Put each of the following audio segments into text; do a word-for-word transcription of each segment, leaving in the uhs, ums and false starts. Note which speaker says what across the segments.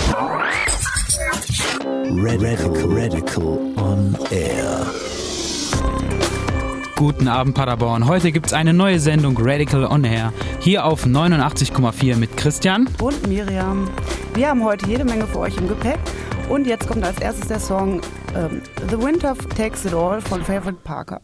Speaker 1: Radical, Radical on Air.
Speaker 2: Guten Abend Paderborn. Heute gibt's eine neue Sendung Radical on Air. Hier auf neunundachtzig Komma vier mit Christian
Speaker 3: und Miriam. Wir haben heute jede Menge für euch im Gepäck. Und jetzt kommt als erstes der Song ähm, The Winter Takes It All von Favorite Parker.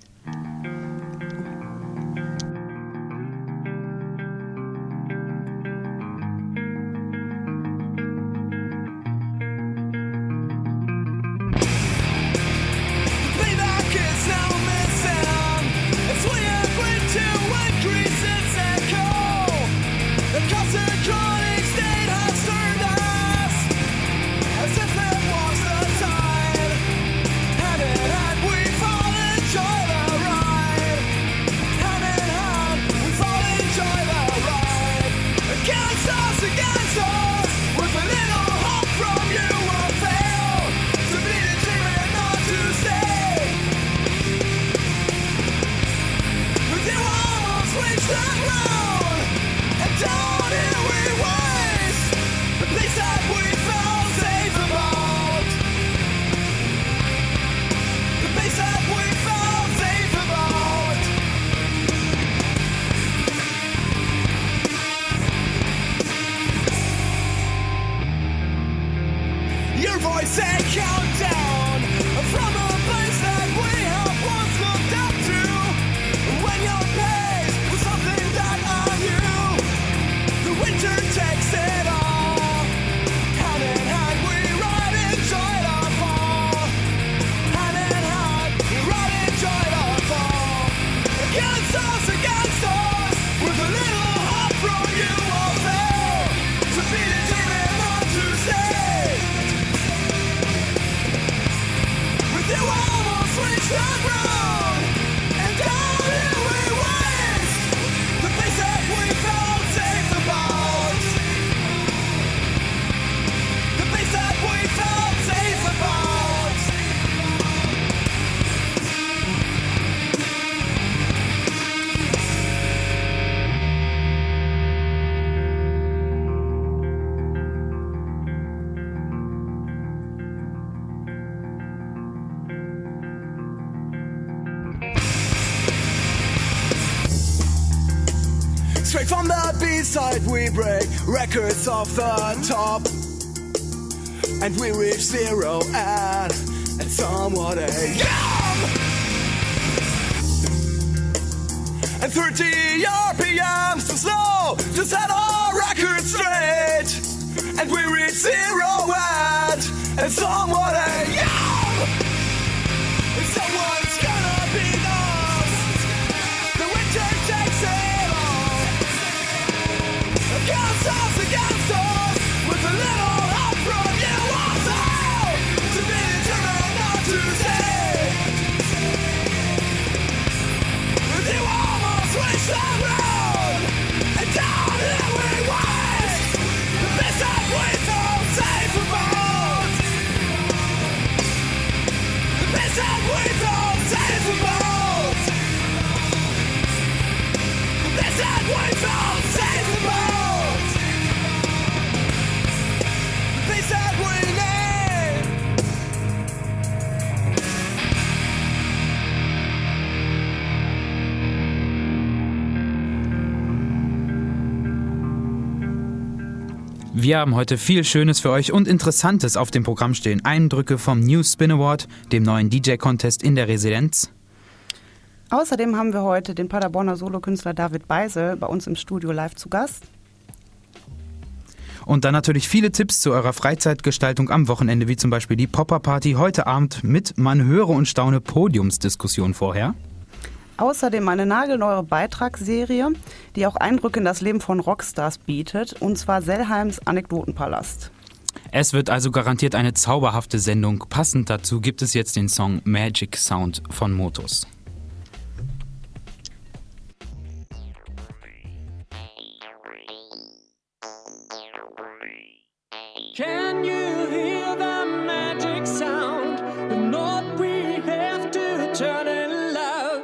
Speaker 4: Straight from the B-side we break records off the top, and we reach zero and, and somewhat a yum! And thirty R P Ms too slow to set our record straight, and we reach zero and, and somewhat a yum! And someone's gonna be lost. The winter takes it all. Against us, against us, with a little help from you also, to be determined not to stay. You almost reached the road, and down here we waste the best that we felt safe about. The best that we felt safe about. The best that we felt safe about. That we made.
Speaker 2: Wir haben heute viel Schönes für euch und Interessantes auf dem Programm stehen. Eindrücke vom New Spin Award, dem neuen D J-Contest in der Residenz.
Speaker 3: Außerdem haben wir heute den Paderborner Solokünstler David Beisel bei uns im Studio live zu Gast.
Speaker 2: Und dann natürlich viele Tipps zu eurer Freizeitgestaltung am Wochenende, wie zum Beispiel die Popper-Party heute Abend mit Man höre und staune Podiumsdiskussion vorher.
Speaker 3: Außerdem eine nagelneue Beitragsserie, die auch Eindrücke in das Leben von Rockstars bietet, und zwar Sellheims Anekdotenpalast.
Speaker 2: Es wird also garantiert eine zauberhafte Sendung. Passend dazu gibt es jetzt den Song Magic Sound von Motus.
Speaker 5: Can you hear the magic sound? The note we have to turn it loud.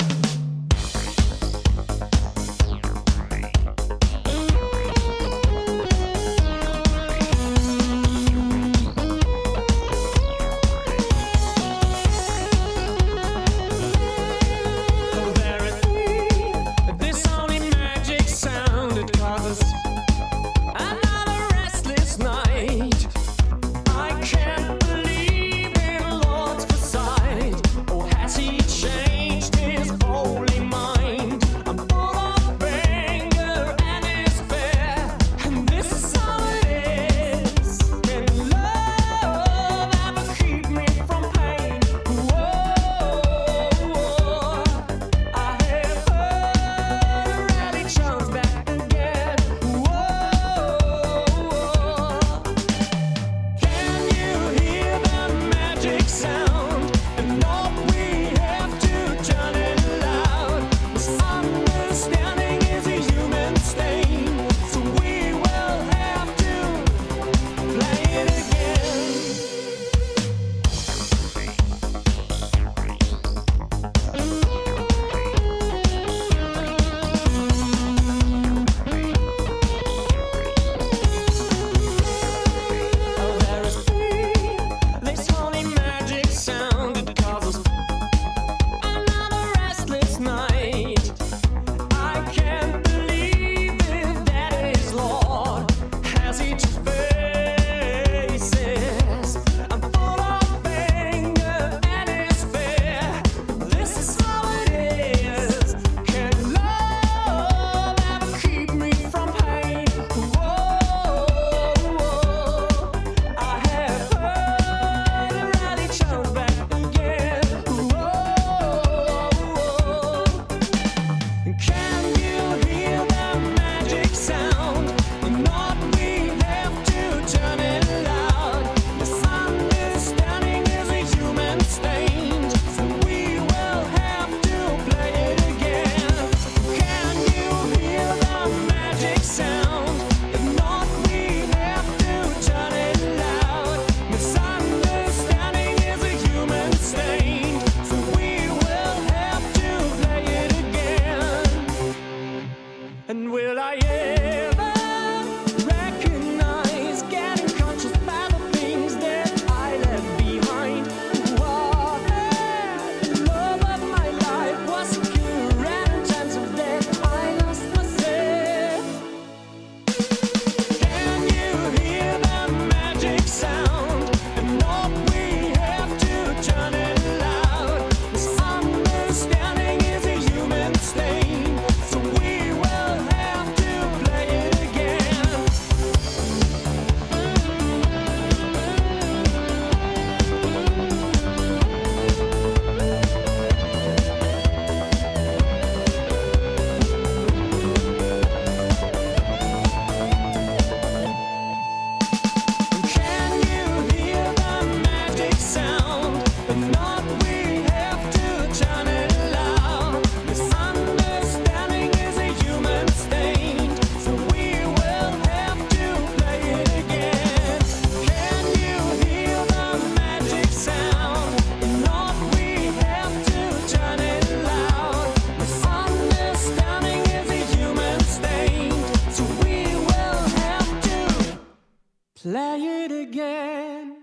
Speaker 5: it again.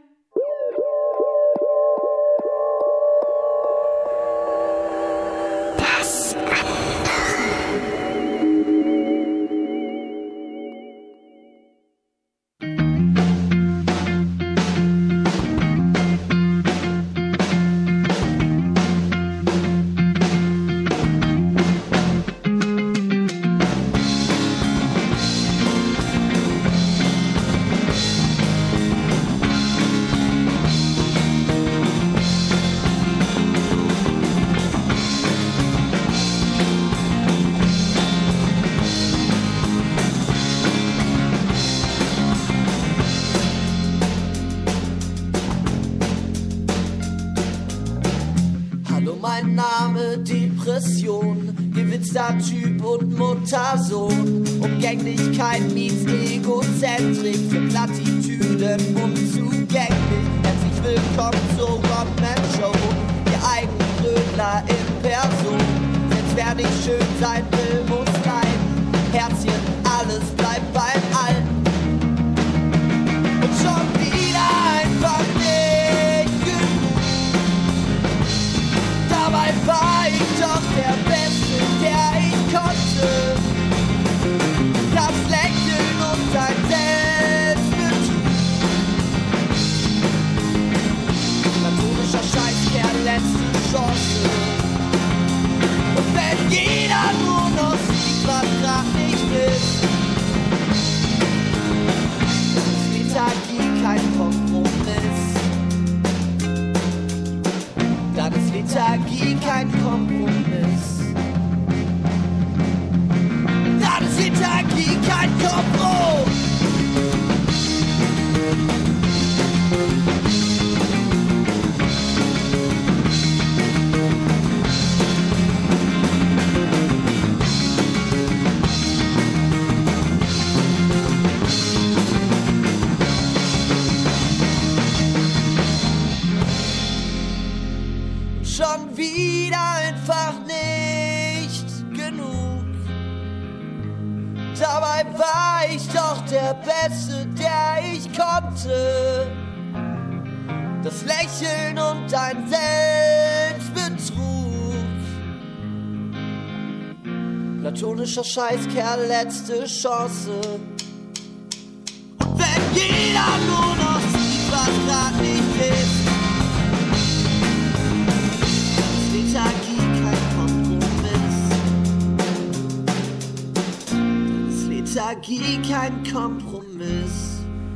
Speaker 6: Mein Name Depression, gewitzter Typ und Muttersohn. Umgänglichkeit meets Egozentrik, für Plattitüden unzugänglich. Herzlich willkommen zur One-Man-Show, ihr Eigenbrötler in Person. Selbst wer nicht schön sein will, muss leiden. Herzchen, alles bleibt beim Alten. Und schon wieder einfach nicht genug. Dabei war ich doch der Beste, der ich konnte. Das Lächeln und ein Selbstbetrug. Platonischer Scheißkerl, letzte Chance. Und wenn jeder nur noch sieht, was grad nicht ist, ist Lethargie kein Kompromiss. Dann ist Lethargie kein Kompromiss. Dann ist Lethargie kein Kompromiss. Schon wieder einfach nicht genug. Dabei war ich doch der Beste, der ich konnte. Das Lächeln und ein Selbstbetrug. Platonischer Scheißkerl, letzte Chance. Wenn jeder nur noch sieht, was grad nicht ist, Lethargie kein Kompromiss. Lethargie kein Kompromiss.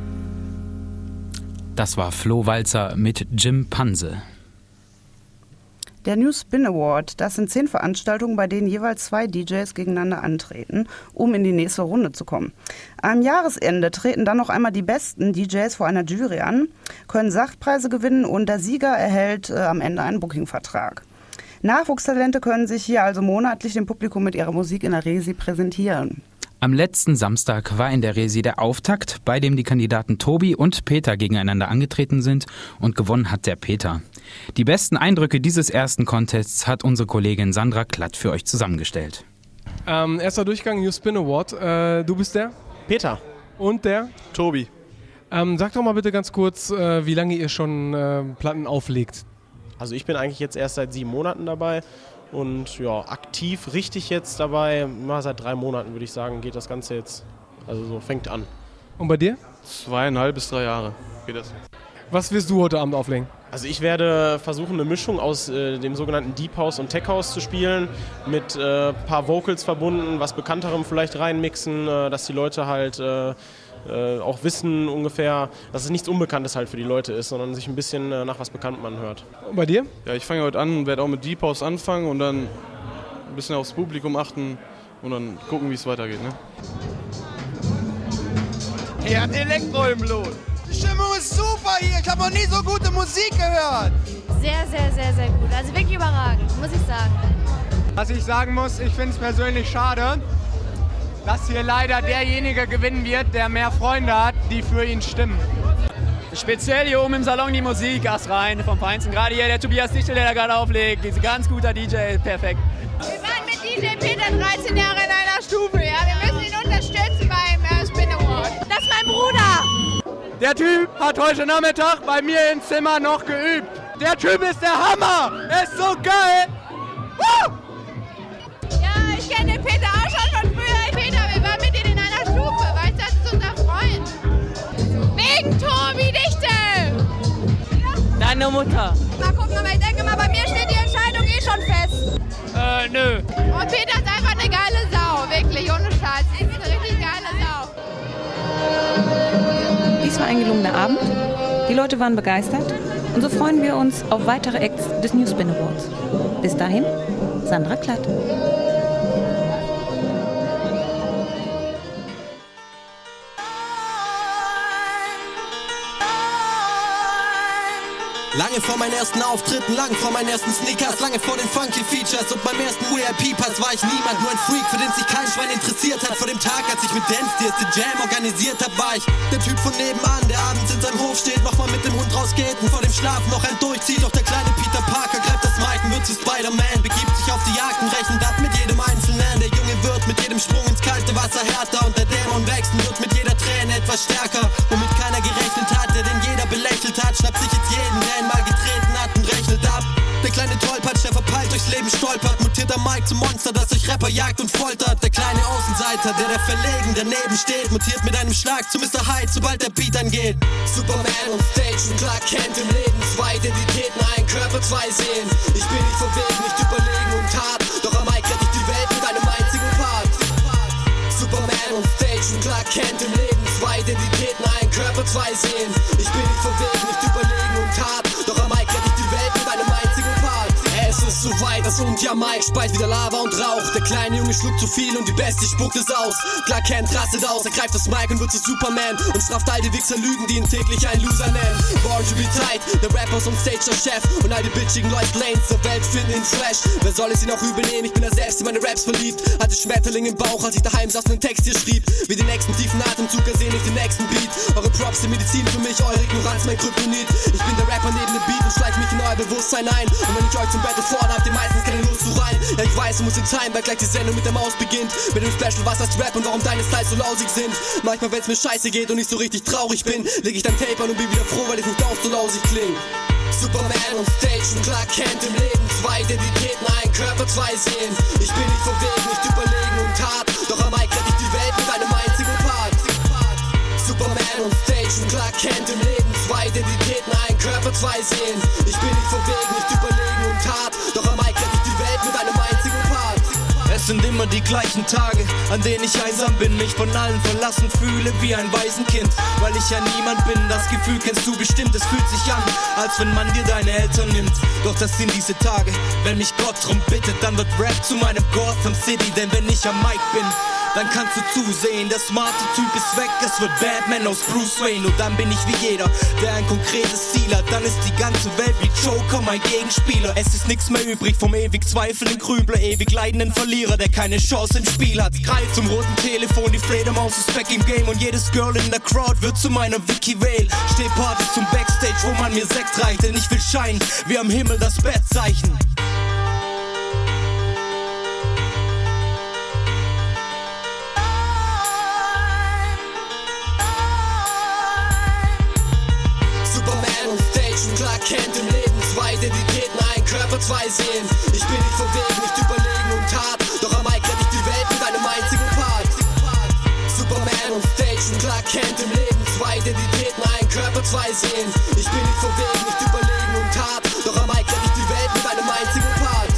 Speaker 2: Das war Flo Walzer mit Jim Panse.
Speaker 3: Der New Spin Award, das sind zehn Veranstaltungen, bei denen jeweils zwei D Js gegeneinander antreten, um in die nächste Runde zu kommen. Am Jahresende treten dann noch einmal die besten D Js vor einer Jury an, können Sachpreise gewinnen und der Sieger erhält äh, am Ende einen Bookingvertrag. Nachwuchstalente können sich hier also monatlich dem Publikum mit ihrer Musik in der Resi präsentieren.
Speaker 2: Am letzten Samstag war in der Resi der Auftakt, bei dem die Kandidaten Tobi und Peter gegeneinander angetreten sind und gewonnen hat der Peter. Die besten Eindrücke dieses ersten Contests hat unsere Kollegin Sandra Klatt für euch zusammengestellt.
Speaker 7: Ähm, erster Durchgang New Spin Award. Äh, du bist der?
Speaker 8: Peter.
Speaker 7: Und der?
Speaker 8: Tobi.
Speaker 7: Ähm, sag doch mal bitte ganz kurz, äh, wie lange ihr schon äh, Platten auflegt.
Speaker 8: Also ich bin eigentlich jetzt erst seit sieben Monaten dabei und ja, aktiv richtig jetzt dabei, na, seit drei Monaten würde ich sagen, geht das Ganze jetzt, also so fängt an.
Speaker 7: Und bei dir?
Speaker 9: Zweieinhalb bis drei Jahre geht das.
Speaker 7: Was wirst du heute Abend auflegen?
Speaker 8: Also ich werde versuchen, eine Mischung aus äh, dem sogenannten Deep House und Tech House zu spielen, mit ein äh, paar Vocals verbunden, was Bekannterem vielleicht reinmixen, äh, dass die Leute halt äh, äh, auch wissen ungefähr, dass es nichts Unbekanntes halt für die Leute ist, sondern sich ein bisschen äh, nach was Bekanntem anhört.
Speaker 7: Und bei dir?
Speaker 9: Ja, ich fange heute an, werde auch mit Deep House anfangen und dann ein bisschen aufs Publikum achten und dann gucken, wie es weitergeht. Ne?
Speaker 10: Er hat Elektro im Blut. Die Stimmung ist super hier. Ich habe noch nie so gute Musik gehört.
Speaker 11: Sehr, sehr, sehr, sehr gut. Also wirklich überragend, muss ich sagen.
Speaker 10: Was ich sagen muss, ich finde es persönlich schade, dass hier leider derjenige gewinnen wird, der mehr Freunde hat, die für ihn stimmen.
Speaker 12: Speziell hier oben im Salon die Musik, Ast rein vom Feinsten. Gerade hier der Tobias Dichtel, der da gerade auflegt. Ist ein ganz guter D J, perfekt.
Speaker 11: Wir waren mit D J Peter dreizehn Jahre in einer Stufe. Ja? Wir müssen ihn unterstützen beim äh, Spin Award. Das ist mein Bruder.
Speaker 10: Der Typ hat heute Nachmittag bei mir im Zimmer noch geübt. Der Typ ist der Hammer. Er ist so geil. Woo!
Speaker 11: Ja, ich kenne den Peter auch schon von früher. Peter, wir waren mit denen in einer Stufe. Weißt du, das ist unser Freund. Wegen Tobi Dichtel.
Speaker 13: Deine Mutter.
Speaker 11: Mal gucken, aber ich denke mal, bei mir steht die Entscheidung eh schon fest.
Speaker 13: Äh, nö.
Speaker 11: Und Peter ist einfach eine geile Sau, wirklich, ohne Scheiß. Ist eine richtig geile Sau.
Speaker 14: Dies war ein gelungener Abend. Die Leute waren begeistert. Und so freuen wir uns auf weitere Acts des Newspin Awards. Bis dahin, Sandra Klatt.
Speaker 15: Lange vor meinen ersten Auftritten, lange vor meinen ersten Sneakers, lange vor den funky Features und beim ersten V I P-Pass war ich niemand, nur ein Freak, für den sich kein Schwein interessiert hat. Vor dem Tag, als ich mit Dance die erste Jam organisiert hab, war ich der Typ von nebenan, der abends in seinem Hof steht, nochmal mit dem Hund rausgeht und vor dem Schlafen noch ein durchzieht. Doch der kleine Peter Parker greift das Mic und wird zu Spider-Man, begibt sich auf die Jagd und rechnet ab mit jedem Einzelnen. Der Junge wird mit jedem Sprung ins kalte Wasser härter und der Dämon wächst und wird mit jeder Träne etwas stärker. Womit keiner gerechnet hat, der den jeder belächelt hat, schnappt sich jetzt jeden, der ihn mal getreten hat und rechnet ab. Der kleine Tollpatsch, der verpeilt durchs Leben stolpert, mutiert am Mic zum Monster, das durch Rapper jagt und foltert. Der kleine Außenseiter, der der verlegen daneben steht, mutiert mit einem Schlag zu Mister Hyde, sobald der Beat angeht. Superman und Stage und Clark Kent im Leben, zwei Identitäten, ein Körper, zwei Seelen. Ich bin nicht verwegen, nicht überlegen und hart, doch am Mic rette ich die Welt mit einem einzigen Part. Superman und Stage und Clark Kent im Leben, zwei Identitäten, ein Körper, zwei Seelen. Ich bin nicht verwegen, nicht überlegen und hart, doch am Mic rette ich die Welt mit einem einzigen Part. Es ist so weit, das und ja Mike speit wieder Lava und Rauch. Der kleine Junge schluckt zu viel und die Bestie spuckt es aus. Clark Kent rastet aus, er greift das Mic und wird zu Superman und straft all die Wichser Lügen, die ihn täglich ein Loser nennen. Born to be tight, der Rapper ist on Stage der Chef und all die bitchigen Leute Lanes der Welt finden ihn fresh. Wer soll es ihn auch übernehmen? Ich bin da selbst in meine Raps verliebt. Hatte Schmetterling im Bauch, als ich daheim saß und einen Text hier schrieb. Wie den nächsten tiefen Atemzug ersehne ich den nächsten Beat. Eure Props sind Medizin für mich, eure Ignoranz mein Kryptonit. Ich bin der Rapper neben dem Beat und schleich mich in euer Bewusstsein ein. Und wenn ich euch zum Battle fordere, habt ihr meistens keine Lust zu rein. Ja, ich weiß, du musst in Time, weil gleich die Sendung mit der Maus beginnt. Mit dem Special, was heißt Rap und warum deine Styles so lausig sind. Manchmal, wenn's mir scheiße geht und ich so richtig traurig bin, leg ich dann Tape an und bin wieder froh, weil ich nicht auch so lausig kling. Superman und Stage und Clark Kent im Leben, zwei Identitäten, ein Körper, zwei Seelen. Ich bin nicht verwegen, nicht überlegen und hart, doch am Mic rette ich die Welt mit einem einzigen Part. Superman und Stage und Clark Kent im Leben, zwei Identitäten, ein Körper, zwei Seelen. Ich bin nicht verwegen, nicht überlegen und hart, doch am Mic rette ich die Welt mit einem einzigen Part. Es sind immer die gleichen Tage, an denen ich einsam bin, mich von allen verlassen fühle wie ein Waisenkind, weil ich ja niemand bin. Das Gefühl kennst du bestimmt, es fühlt sich an, als wenn man dir deine Eltern nimmt. Doch das sind diese Tage, wenn mich Gott drum bittet, dann wird Rap zu meinem Gotham City. Denn wenn ich am Mic bin, dann kannst du zusehen, der smarte Typ ist weg, es wird Batman aus Bruce Wayne. Und dann bin ich wie jeder, der ein konkretes Ziel hat. Dann ist die ganze Welt wie Joker mein Gegenspieler. Es ist nichts mehr übrig vom ewig zweifelnden Grübler, ewig leidenden Verlierer, der keine Chance im Spiel hat. Greif zum roten Telefon, die Fledermaus ist back im Game und jedes Girl in der Crowd wird zu meiner Vicky Vale. Steh Party zum Backstage, wo man mir Sekt reicht, denn ich will scheinen wie am Himmel das Bettzeichen. Clark Kent im Leben, zwei Identitäten, ein Körper, zwei Seelen. Ich bin nicht verwegen, nicht überlegen und hart, doch am Mic rette ich die Welt mit einem einzigen Part. Superman und Stage und Clark Kent im Leben, zwei Identitäten, ein Körper, zwei Seelen. Ich bin nicht verwegen, nicht überlegen und hart, doch am Mic rette ich die Welt mit einem einzigen Part.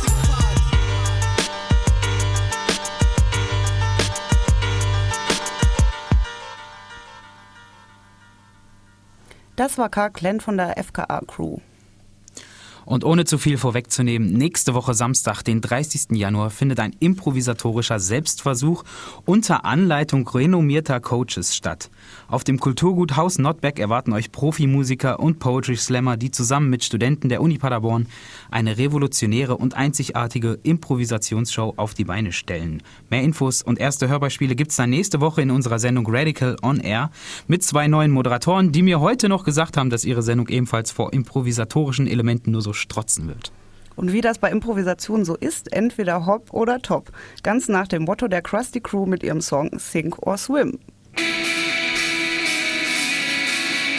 Speaker 3: Das war Karl Klenn von der F K A-Crew.
Speaker 2: Und ohne zu viel vorwegzunehmen, nächste Woche Samstag, den dreißigsten Januar, findet ein improvisatorischer Selbstversuch unter Anleitung renommierter Coaches statt. Auf dem Kulturgut Haus Notbeck erwarten euch Profimusiker und Poetry Slammer, die zusammen mit Studenten der Uni Paderborn eine revolutionäre und einzigartige Improvisationsshow auf die Beine stellen. Mehr Infos und erste Hörbeispiele gibt's dann nächste Woche in unserer Sendung Radical on Air mit zwei neuen Moderatoren, die mir heute noch gesagt haben, dass ihre Sendung ebenfalls vor improvisatorischen Elementen nur so strotzen wird.
Speaker 3: Und wie das bei Improvisation so ist, entweder hopp oder top. Ganz nach dem Motto der Krusty Crew mit ihrem Song Sink or Swim.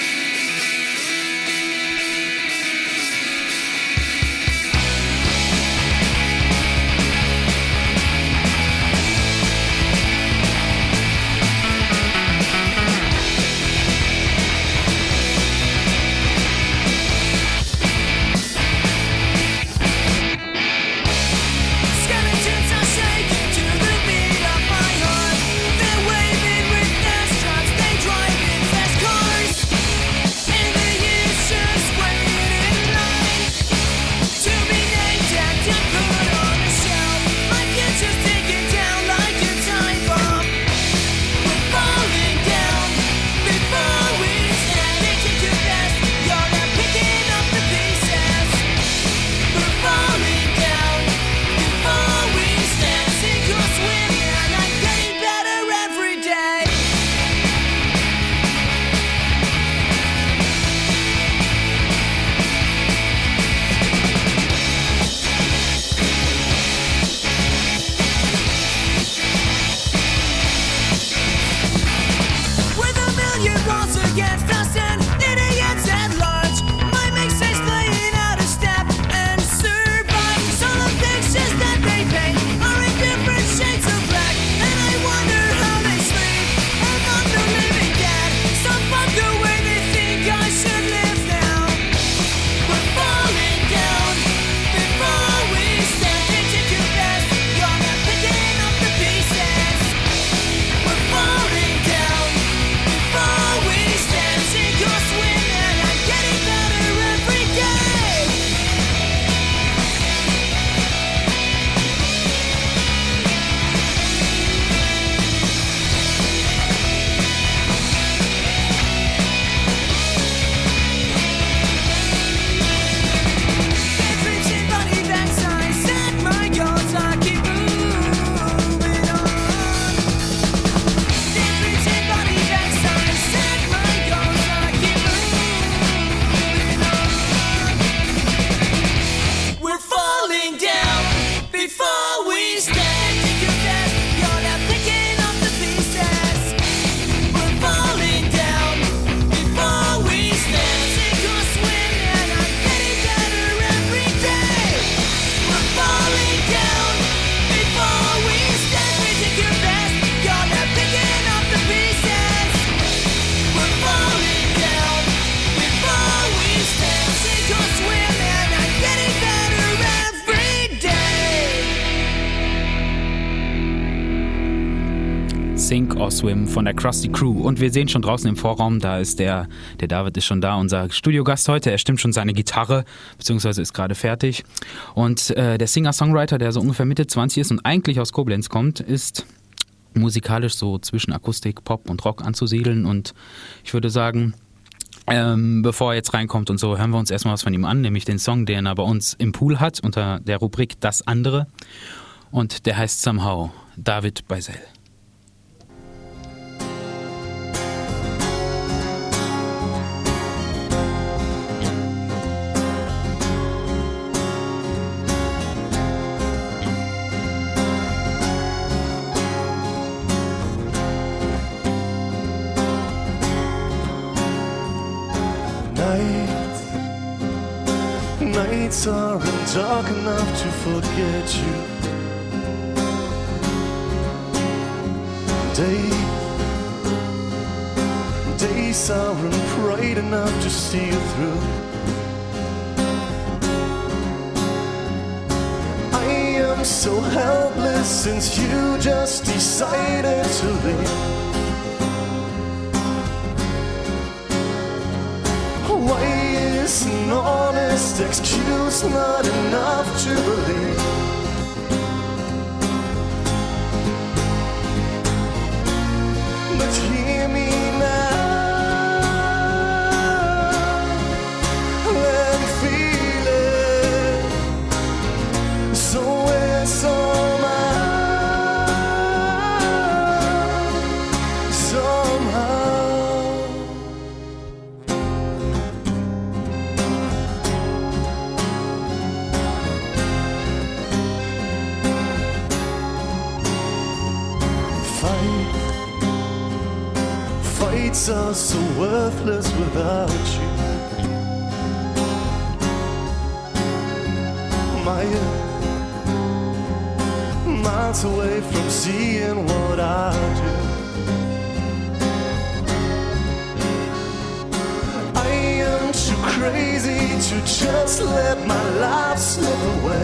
Speaker 2: Sink or Swim von der Krusty Crew. Und wir sehen schon draußen im Vorraum, da ist der, der David ist schon da, unser Studiogast heute. Er stimmt schon seine Gitarre, beziehungsweise ist gerade fertig. Und äh, der Singer-Songwriter, der so ungefähr Mitte zwanzig ist und eigentlich aus Koblenz kommt, ist musikalisch so zwischen Akustik, Pop und Rock anzusiedeln. Und ich würde sagen, ähm, bevor er jetzt reinkommt und so, hören wir uns erstmal was von ihm an, nämlich den Song, den er bei uns im Pool hat, unter der Rubrik Das Andere. Und der heißt Somehow, David Beisel.
Speaker 13: Nights aren't dark enough to forget you. Day, days aren't bright enough to see you through. I am so helpless since you just decided to leave. Why is an honest excuse not enough to believe? But hear me now and feel it. Somewhere, somehow, somehow. Fight. Fights are so worthless without you. My miles away from seeing what I do. I am too crazy to just let my life slip away.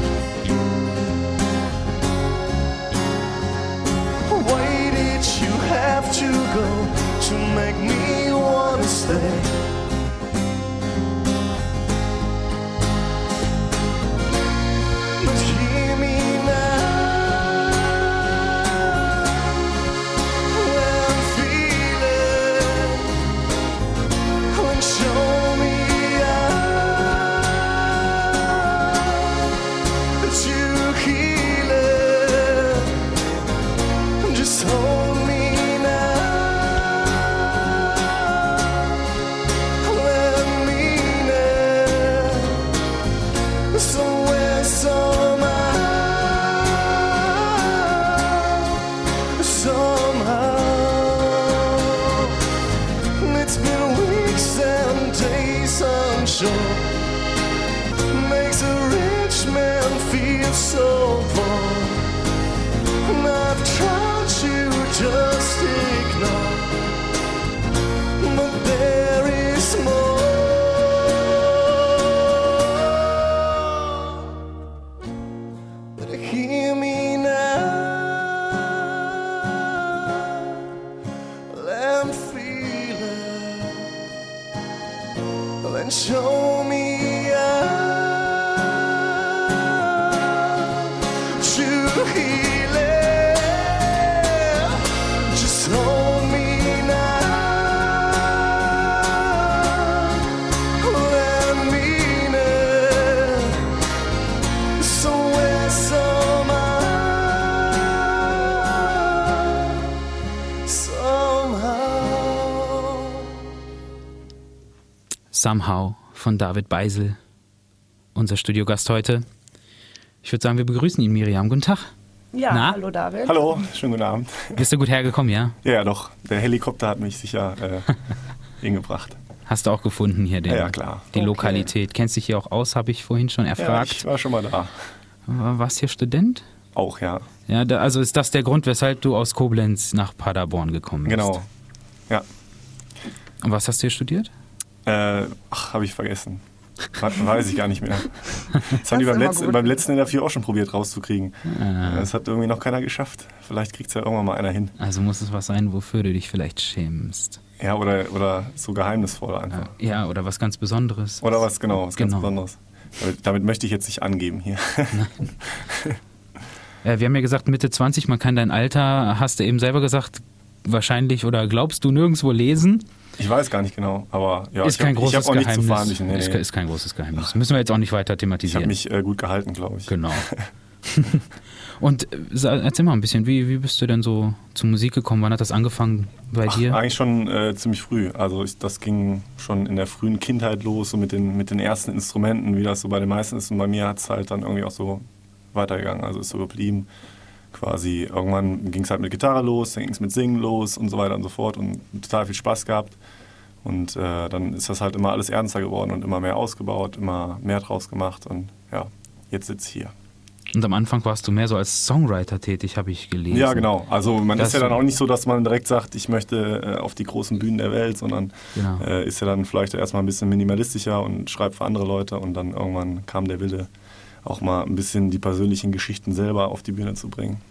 Speaker 13: Why did you have to go to make me wanna stay? But hear me now and feel it, and show me how to heal it. Just hold me now, let me know. Somewhere, somehow, somehow. It's been weeks and days, I'm sure. Makes a rich man feel so poor. And I've tried to just ignore, but there is more. But hear me now and feel it, and show me how to heal it. Just hold me now, let me know. Somewhere, somehow, somehow.
Speaker 2: Somehow von David Beisel, unser Studiogast heute. Ich würde sagen, wir begrüßen ihn, Miriam. Guten Tag.
Speaker 3: Ja,
Speaker 2: Na?
Speaker 3: hallo David.
Speaker 16: Hallo, schönen guten Abend.
Speaker 2: Bist du gut hergekommen, ja?
Speaker 16: Ja, doch. Der Helikopter hat mich sicher äh, hingebracht.
Speaker 2: Hast du auch gefunden hier den,
Speaker 16: Ja, ja, klar.
Speaker 2: die
Speaker 16: Okay.
Speaker 2: Lokalität. Kennst dich hier auch aus, habe ich vorhin schon
Speaker 16: Ja,
Speaker 2: erfragt.
Speaker 16: ich war schon mal da.
Speaker 2: Warst du hier Student?
Speaker 16: Auch, ja.
Speaker 2: Ja, da, also ist das der Grund, weshalb du aus Koblenz nach Paderborn gekommen bist?
Speaker 16: Genau. Ja.
Speaker 2: Und was hast du hier studiert?
Speaker 16: Äh, ach, habe ich vergessen. Weiß ich gar nicht mehr. Das haben die beim letzten, beim letzten Interview auch schon probiert rauszukriegen.
Speaker 2: Ah.
Speaker 16: Das hat irgendwie noch keiner geschafft. Vielleicht kriegt es ja irgendwann mal einer hin.
Speaker 2: Also muss es was sein, wofür du dich vielleicht schämst.
Speaker 16: Ja, oder, oder so geheimnisvoll einfach.
Speaker 2: Ja, oder was ganz Besonderes.
Speaker 16: Oder was, genau, was
Speaker 2: Genau.
Speaker 16: ganz Besonderes. Damit, damit möchte ich jetzt nicht angeben hier.
Speaker 2: Äh, wir haben ja gesagt Mitte zwanzig, man kann dein Alter, hast du eben selber gesagt, wahrscheinlich oder glaubst du nirgendwo lesen.
Speaker 16: Ich weiß gar nicht genau, aber ja,
Speaker 2: ist
Speaker 16: ich
Speaker 2: kein
Speaker 16: habe
Speaker 2: großes
Speaker 16: hab auch nichts zu
Speaker 2: Geheimnis.
Speaker 16: verheimlichen. Nee,
Speaker 2: ist,
Speaker 16: nee.
Speaker 2: ist kein großes Geheimnis. Müssen wir jetzt auch nicht weiter
Speaker 16: Ich
Speaker 2: thematisieren.
Speaker 16: habe mich äh, gut gehalten, glaube ich.
Speaker 2: Genau. Und äh, sa- erzähl mal ein bisschen, wie, wie bist du denn so zur Musik gekommen? Wann hat das angefangen bei
Speaker 16: Ach,
Speaker 2: dir?
Speaker 16: eigentlich schon äh, ziemlich früh. Also ich, das ging schon in der frühen Kindheit los, so mit den, mit den ersten Instrumenten, wie das so bei den meisten ist. Und bei mir hat es halt dann irgendwie auch so weitergegangen, also ist so geblieben. Quasi irgendwann ging es halt mit Gitarre los, dann ging es mit Singen los und so weiter und so fort und total viel Spaß gehabt. Und äh, dann ist das halt immer alles ernster geworden und immer mehr ausgebaut, immer mehr draus gemacht und ja, jetzt sitze ich hier.
Speaker 2: Und am Anfang warst du mehr so als Songwriter tätig, habe ich gelesen.
Speaker 16: Ja, genau. Also man
Speaker 2: Das-
Speaker 16: ist ja dann auch nicht so, dass man direkt sagt, ich möchte äh, auf die großen Bühnen der Welt, sondern
Speaker 2: Genau.
Speaker 16: äh, ist ja dann vielleicht erstmal ein bisschen minimalistischer und schreibt für andere Leute und dann irgendwann kam der Wille, auch mal ein bisschen die persönlichen Geschichten selber auf die Bühne zu bringen.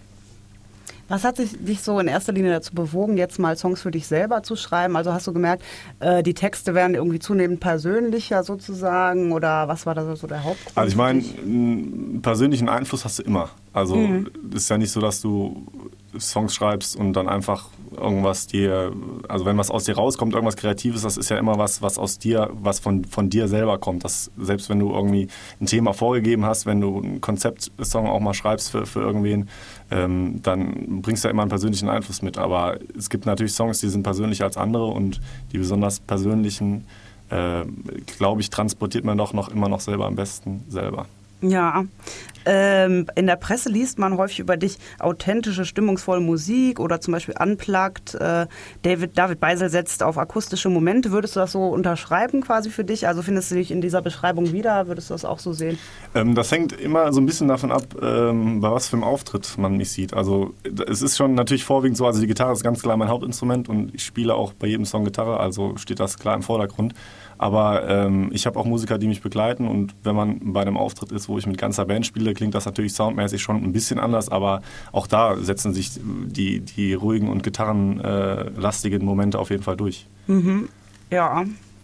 Speaker 3: Was hat sich, dich so in erster Linie dazu bewogen, jetzt mal Songs für dich selber zu schreiben? Also hast du gemerkt, äh, die Texte werden irgendwie zunehmend persönlicher sozusagen oder was war da so der Hauptgrund?
Speaker 16: Also ich
Speaker 3: für
Speaker 16: meine,
Speaker 3: dich?
Speaker 16: einen persönlichen Einfluss hast du immer. Also
Speaker 3: Mhm.
Speaker 16: es ist ja nicht so, dass du Songs schreibst und dann einfach irgendwas dir, also wenn was aus dir rauskommt, irgendwas Kreatives, das ist ja immer was, was aus dir, was von, von dir selber kommt. Das, selbst wenn du irgendwie ein Thema vorgegeben hast, wenn du einen Konzeptsong auch mal schreibst für, für irgendwen, ähm, dann bringst du ja immer einen persönlichen Einfluss mit. Aber es gibt natürlich Songs, die sind persönlicher als andere und die besonders persönlichen, äh, glaube ich, transportiert man doch noch immer noch selber am besten selber.
Speaker 3: Ja, ähm, in der Presse liest man häufig über dich authentische, stimmungsvolle Musik oder zum Beispiel Unplugged. Äh, David, David Beisel setzt auf akustische Momente. Würdest du das so unterschreiben quasi für dich? Also findest du dich in dieser Beschreibung wieder? Würdest du das auch so sehen?
Speaker 16: Ähm, das hängt immer so ein bisschen davon ab, ähm, bei was für einem Auftritt man mich sieht. Also es ist schon natürlich vorwiegend so, also die Gitarre ist ganz klar mein Hauptinstrument und ich spiele auch bei jedem Song Gitarre, also steht das klar im Vordergrund. Aber ähm, ich habe auch Musiker, die mich begleiten und wenn man bei einem Auftritt ist, wo ich mit ganzer Band spiele, klingt das natürlich soundmäßig schon ein bisschen anders, aber auch da setzen sich die, die ruhigen und gitarrenlastigen Momente auf jeden Fall durch.
Speaker 3: Mhm. Ja.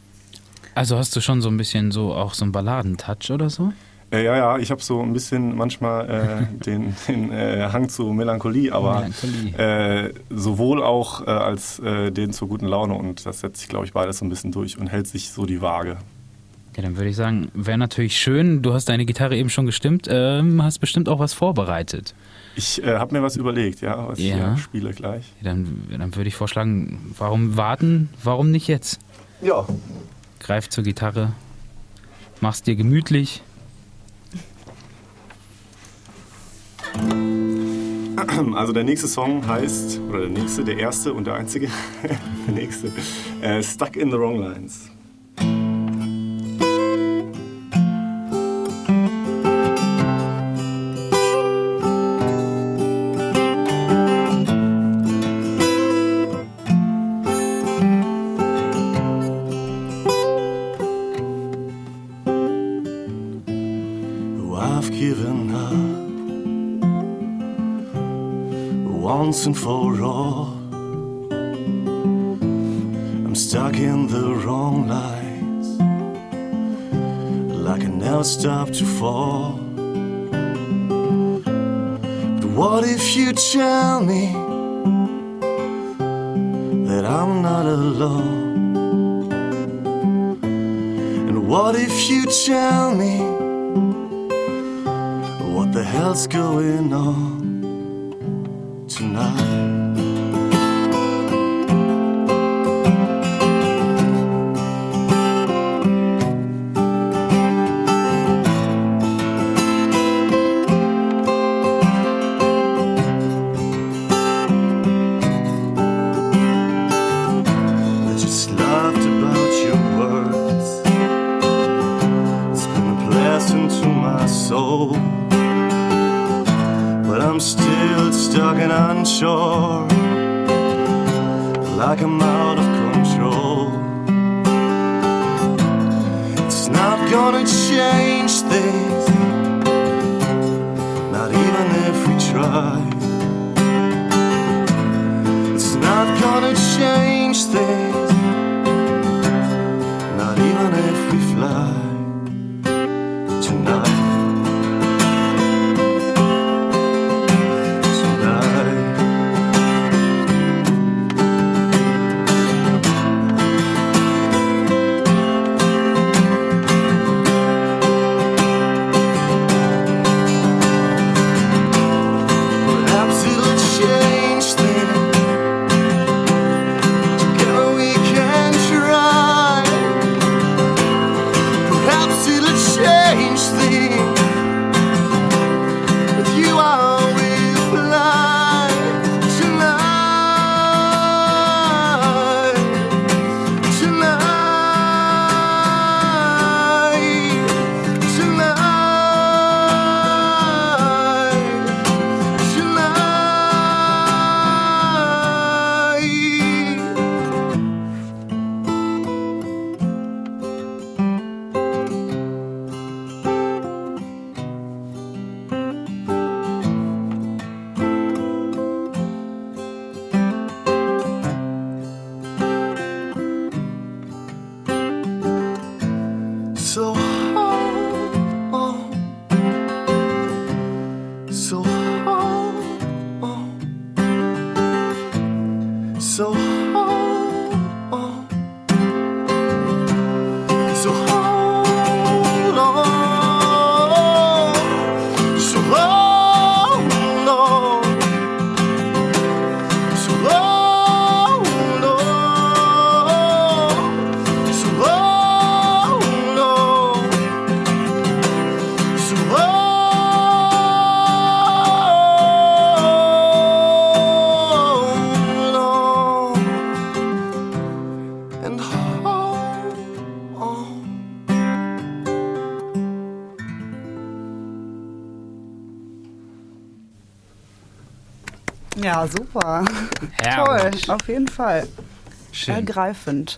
Speaker 2: Also hast du schon so ein bisschen so auch so einen Balladentouch oder so?
Speaker 16: Äh, ja, ja, ich habe so ein bisschen manchmal äh, den, den äh, Hang zu Melancholie, aber
Speaker 2: Melancholie.
Speaker 16: Äh, sowohl auch äh, als äh, den zur guten Laune und das setzt sich, glaube ich, beides so ein bisschen durch und hält sich so die Waage.
Speaker 2: Ja, dann würde ich sagen, wäre natürlich schön, du hast deine Gitarre eben schon gestimmt, ähm, hast bestimmt auch was vorbereitet.
Speaker 16: Ich äh, habe mir was überlegt, ja, was
Speaker 2: Ja.
Speaker 16: ich hier spiele gleich.
Speaker 2: Ja, dann, dann würde ich vorschlagen, warum warten, warum nicht jetzt?
Speaker 16: Ja.
Speaker 2: Greif zur Gitarre, mach's dir gemütlich.
Speaker 16: Also der nächste Song heißt, oder der nächste, der erste und der einzige, der nächste, äh, Stuck in the Wrong Lines.
Speaker 13: Oh, I've given up once and for all. I'm stuck in the wrong lines, like I never stop to fall. But what if you tell me that I'm not alone? And what if you tell me what the hell's going on tonight? I just laughed about your words. It's been a blessing to my soul, but I'm still stuck and unsure, like I'm out of control. It's not gonna gonna change things, not even if we try. It's not gonna change things, not even if we fly tonight.
Speaker 3: Ja, super.
Speaker 2: Herrlich.
Speaker 3: Toll, auf jeden Fall.
Speaker 2: Schön.
Speaker 3: Ergreifend.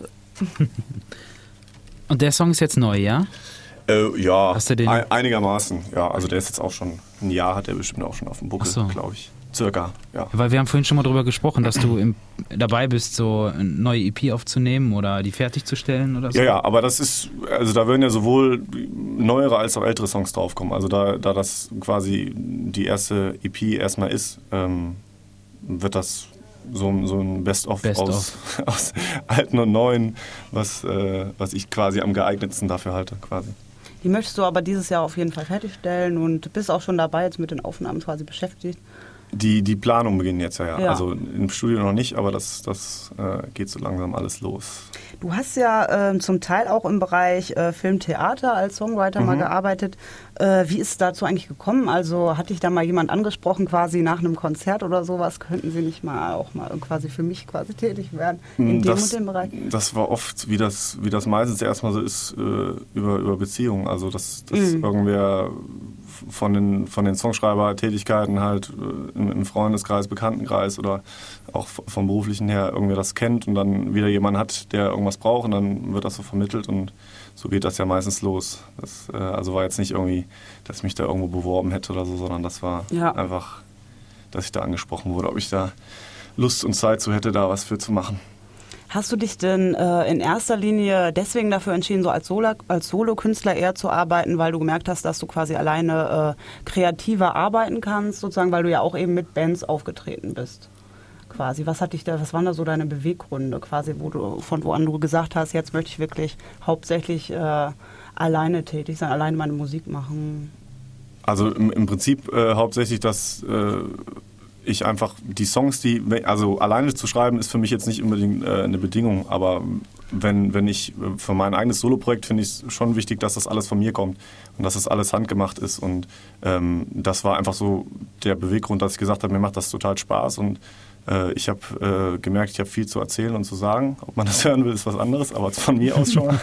Speaker 2: Und der Song ist jetzt neu, ja?
Speaker 16: Äh, ja,
Speaker 2: Hast du den?
Speaker 16: ein, einigermaßen. Ja, also der ist jetzt auch schon, ein Jahr hat er bestimmt auch schon auf dem Buckel,
Speaker 2: Ach so.
Speaker 16: glaube ich. Circa, ja.
Speaker 2: Weil wir haben vorhin schon mal drüber gesprochen, dass du im, dabei bist, so eine neue E P aufzunehmen oder die fertigzustellen oder so.
Speaker 16: Ja, ja, aber das ist, also da werden ja sowohl neuere als auch ältere Songs draufkommen. Also da, da das quasi die erste E P erstmal ist, ähm, wird das so, so ein Best-of
Speaker 2: Best
Speaker 16: aus, aus alten und neuen, was, äh, was ich quasi am geeignetsten dafür halte, quasi.
Speaker 3: Die möchtest du aber dieses Jahr auf jeden Fall fertigstellen und bist auch schon dabei, jetzt mit den Aufnahmen quasi beschäftigt.
Speaker 16: Die, die Planung beginnt jetzt ja, ja.
Speaker 3: Ja.
Speaker 16: Also im Studio noch nicht, aber das, das äh, geht so langsam alles los.
Speaker 3: Du hast ja äh, zum Teil auch im Bereich äh, Film, Theater als Songwriter
Speaker 16: Mhm.
Speaker 3: mal gearbeitet. Äh, wie ist es dazu eigentlich gekommen? Also hat dich da mal jemand angesprochen, quasi nach einem Konzert oder sowas? Könnten Sie nicht mal auch mal quasi für mich quasi tätig werden in dem
Speaker 16: das,
Speaker 3: und dem Bereich?
Speaker 16: Das war oft, wie das, wie das meistens erstmal so ist, äh, über, über Beziehungen. Also dass, dass
Speaker 3: Mhm.
Speaker 16: irgendwer von den, von den Songschreiber-Tätigkeiten halt äh, im, im Freundeskreis, Bekanntenkreis oder auch v- vom beruflichen her irgendwer das kennt und dann wieder jemanden hat, der irgendwas braucht und dann wird das so vermittelt und so geht das ja meistens los. Das, äh, also war jetzt nicht irgendwie, dass ich mich da irgendwo beworben hätte oder so, sondern das war
Speaker 3: Ja.
Speaker 16: einfach, dass ich da angesprochen wurde, ob ich da Lust und Zeit zu hätte, da was für zu machen.
Speaker 3: Hast du dich denn äh, in erster Linie deswegen dafür entschieden, so als, Solo, als Solokünstler eher zu arbeiten, weil du gemerkt hast, dass du quasi alleine äh, kreativer arbeiten kannst, sozusagen, weil du ja auch eben mit Bands aufgetreten bist? Quasi. Was hat dich da, was waren da so deine Beweggründe, quasi, wo du, von wo an du gesagt hast, jetzt möchte ich wirklich hauptsächlich äh, alleine tätig sein, alleine meine Musik machen?
Speaker 16: Also im, im Prinzip äh, hauptsächlich, dass äh, ich einfach die Songs, die, also alleine zu schreiben, ist für mich jetzt nicht unbedingt äh, eine Bedingung, aber wenn, wenn ich äh, für mein eigenes Soloprojekt finde ich es schon wichtig, dass das alles von mir kommt und dass das alles handgemacht ist und ähm, das war einfach so der Beweggrund, dass ich gesagt habe, mir macht das total Spaß und äh, ich habe äh, gemerkt, ich habe viel zu erzählen und zu sagen. Ob man das hören will, ist was anderes, aber von mir aus schon mal.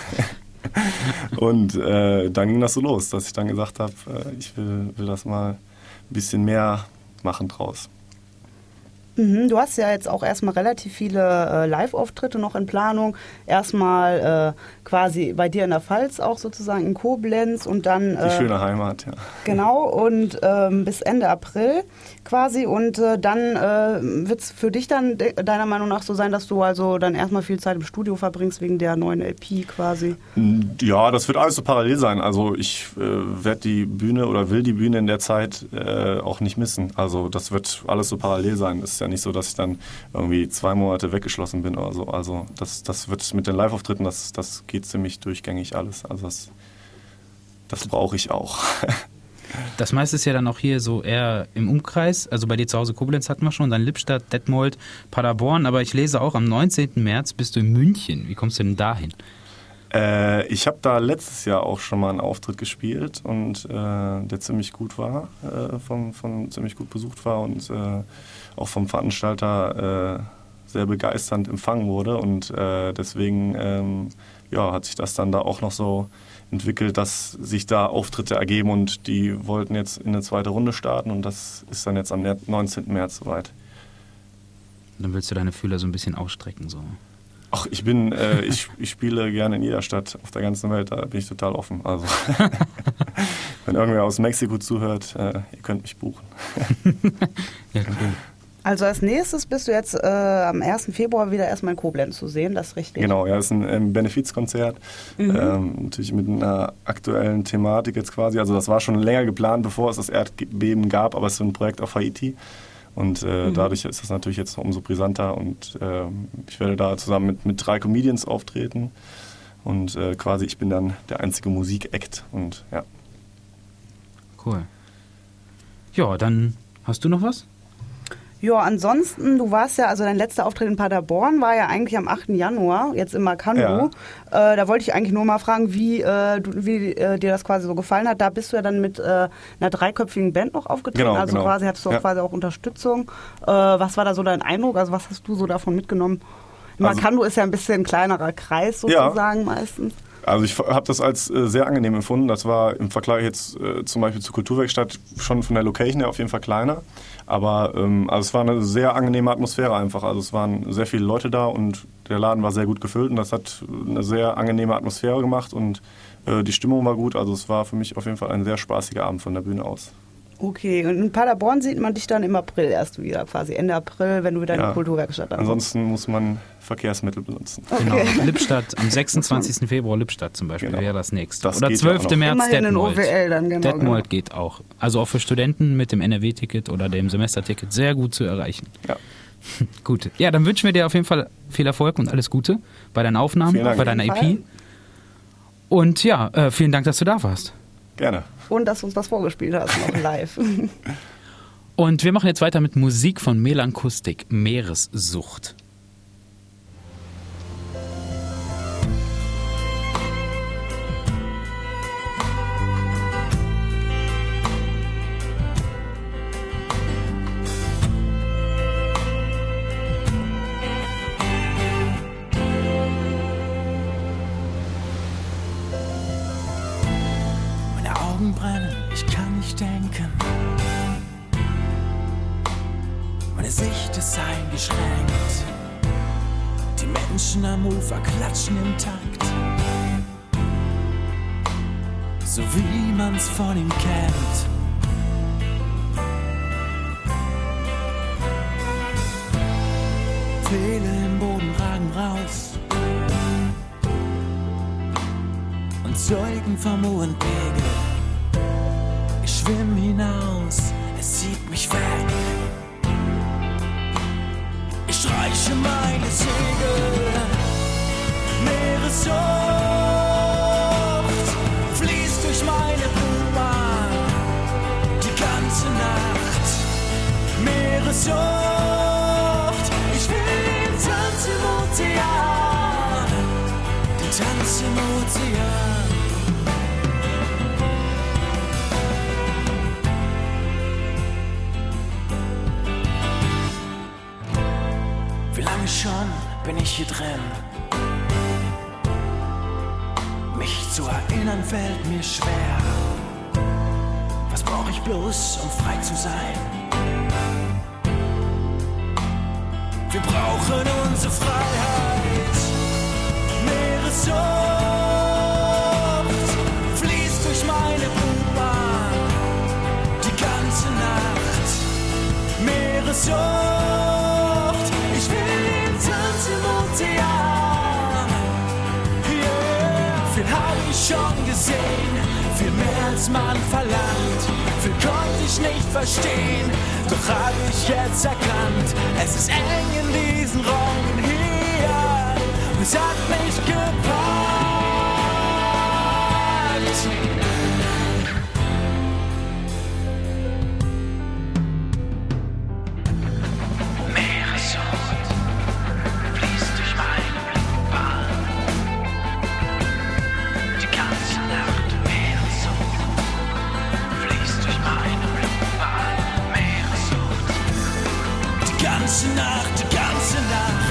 Speaker 16: Und äh, dann ging das so los, dass ich dann gesagt habe, äh, ich will, will das mal ein bisschen mehr machen draus.
Speaker 3: Mhm, du hast ja jetzt auch erstmal relativ viele äh, Live-Auftritte noch in Planung. Erstmal äh, quasi bei dir in der Pfalz auch sozusagen in Koblenz und dann... Äh,
Speaker 16: Die schöne Heimat, ja.
Speaker 3: Genau, und ähm, bis Ende April quasi. Und äh, dann äh, wird es für dich dann de- deiner Meinung nach so sein, dass du also dann erstmal viel Zeit im Studio verbringst wegen der neuen L P quasi?
Speaker 16: Ja, das wird alles so parallel sein. Also ich äh, werde die Bühne oder will die Bühne in der Zeit äh, auch nicht missen. Also das wird alles so parallel sein. Es ist ja nicht so, dass ich dann irgendwie zwei Monate weggeschlossen bin oder so. Also das, das wird mit den Live-Auftritten, das, das geht ziemlich durchgängig alles. Also das, das brauche ich auch.
Speaker 2: Das meiste ist ja dann auch hier so eher im Umkreis. Also bei dir zu Hause Koblenz hatten wir schon, dann Lippstadt, Detmold, Paderborn. Aber ich lese auch, am neunzehnten März bist du in München. Wie kommst du denn dahin?
Speaker 16: Äh, ich habe da letztes Jahr auch schon mal einen Auftritt gespielt und äh, der ziemlich gut war, äh, vom, von, ziemlich gut besucht war und äh, auch vom Veranstalter äh, sehr begeisternd empfangen wurde. Und äh, deswegen ähm, ja, hat sich das dann da auch noch so entwickelt, dass sich da Auftritte ergeben und die wollten jetzt in eine zweite Runde starten und das ist dann jetzt am neunzehnten März soweit.
Speaker 2: Dann willst du deine Fühler so ein bisschen ausstrecken, so.
Speaker 16: Ach, ich bin, äh, ich, ich spiele gerne in jeder Stadt auf der ganzen Welt, da bin ich total offen. Also, wenn irgendwer aus Mexiko zuhört, äh, ihr könnt mich buchen.
Speaker 2: Ja, cool.
Speaker 3: Also als nächstes bist du jetzt äh, am ersten Februar wieder erstmal in Koblenz zu sehen, das ist richtig?
Speaker 16: Genau, ja, das ist ein ähm, Benefizkonzert,
Speaker 3: Mhm.
Speaker 16: ähm, natürlich mit einer aktuellen Thematik jetzt quasi. Also das war schon länger geplant, bevor es das Erdbeben gab, aber es ist so ein Projekt auf Haiti. Und äh,
Speaker 3: Mhm.
Speaker 16: dadurch ist das natürlich jetzt umso brisanter und äh, ich werde da zusammen mit, mit drei Comedians auftreten und äh, quasi ich bin dann der einzige Musik-Act und ja.
Speaker 2: Cool. Ja, dann hast du noch was?
Speaker 3: Ja, ansonsten, du warst ja, also dein letzter Auftritt in Paderborn war ja eigentlich am achten Januar, jetzt im Makandu.
Speaker 16: Ja.
Speaker 3: Äh, da wollte ich eigentlich nur mal fragen, wie, äh, du, wie äh, dir das quasi so gefallen hat. Da bist du ja dann mit äh, einer dreiköpfigen Band noch aufgetreten,
Speaker 16: Genau,
Speaker 3: also
Speaker 16: genau.
Speaker 3: quasi hattest du auch
Speaker 16: Ja.
Speaker 3: quasi auch Unterstützung. Äh, was war da so dein Eindruck, also was hast du so davon mitgenommen?
Speaker 16: Also-
Speaker 3: Makandu ist ja ein bisschen ein kleinerer Kreis sozusagen meistens.
Speaker 16: Also ich habe das als äh, sehr angenehm empfunden. Das war im Vergleich jetzt äh, zum Beispiel zur Kulturwerkstatt schon von der Location her auf jeden Fall kleiner. Aber ähm, also es war eine sehr angenehme Atmosphäre einfach. Also es waren sehr viele Leute da und der Laden war sehr gut gefüllt und das hat eine sehr angenehme Atmosphäre gemacht und äh, die Stimmung war gut. Also es war für mich auf jeden Fall ein sehr spaßiger Abend von der Bühne aus.
Speaker 3: Okay, und in Paderborn sieht man dich dann im April erst wieder, quasi Ende April, wenn du wieder in
Speaker 16: Ja.
Speaker 3: die Kulturwerkstatt dann
Speaker 16: Ansonsten muss man Verkehrsmittel benutzen.
Speaker 2: Genau, Lippstadt, am sechsundzwanzigsten Februar Lippstadt zum Beispiel wäre das nächste.
Speaker 16: Das
Speaker 2: Oder
Speaker 16: geht ja auch
Speaker 2: zwölften
Speaker 16: noch.
Speaker 2: März
Speaker 3: Immerhin in
Speaker 2: Detmold.
Speaker 3: O W L dann, genau,
Speaker 2: Detmold
Speaker 3: genau.
Speaker 2: geht auch. Also auch für Studenten mit dem N R W-Ticket oder dem Semesterticket sehr gut zu erreichen.
Speaker 16: Ja.
Speaker 2: Gut. Ja, dann wünschen wir dir auf jeden Fall viel Erfolg und alles Gute bei deinen Aufnahmen,
Speaker 16: Vielen Dank.
Speaker 2: bei deiner E
Speaker 3: Auf jeden
Speaker 2: P. Und ja, äh, vielen Dank, dass du da warst.
Speaker 16: Gerne.
Speaker 3: Und dass du uns was vorgespielt hast, noch live.
Speaker 2: Und wir machen jetzt weiter mit Musik von Melankustik, Meeressucht.
Speaker 5: Meine Augen brennen, ich kann nicht denken. Meine Sicht ist eingeschränkt. Die Menschen am Ufer klatschen im Takt. So wie man's von ihm kennt. Pfähle im Boden ragen raus. Und Zeugen vom hohen Pegel. Ich schwimm hinaus, es zieht mich weg. Ich streiche meine Segel. Meeressucht fließt durch meine Puma die ganze Nacht. Meeressucht, ich will den Tanz im Ozean, den Tanz im Ozean. Wie lange schon bin ich hier drin? Mich zu erinnern fällt mir schwer. Was brauche ich bloß, um frei zu sein?
Speaker 4: Wir brauchen unsere Freiheit. Meeressucht fließt durch meine U-Bahn die ganze Nacht. Meeressucht, ich will Tanz im Ozean. Yeah. Viel hab ich schon gesehen, viel mehr als man verlangt. Viel konnte ich nicht verstehen, doch hab ich jetzt erkannt, es ist eng in diesen Räumen hier. Und es hat mich gepackt.
Speaker 17: Meeressucht fließt durch meine Blutbahn die ganze Nacht. Meeressucht fließt durch meine Blutbahn. Meeressucht
Speaker 4: Die ganze Nacht, die ganze Nacht.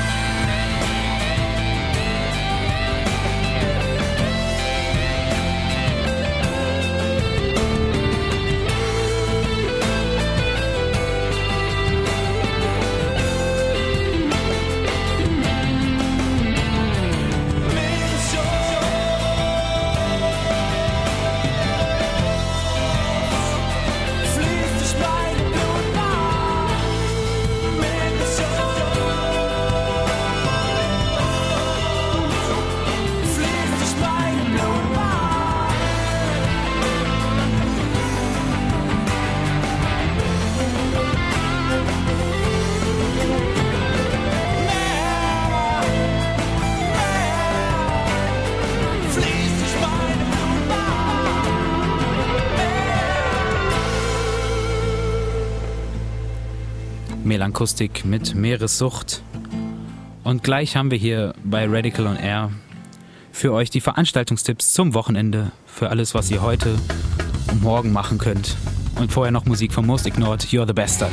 Speaker 2: Melankustik mit Meeressucht. Und gleich haben wir hier bei Radical on Air für euch die Veranstaltungstipps zum Wochenende, für alles, was ihr heute und morgen machen könnt. Und vorher noch Musik von Most Ignored, You're the Bastard.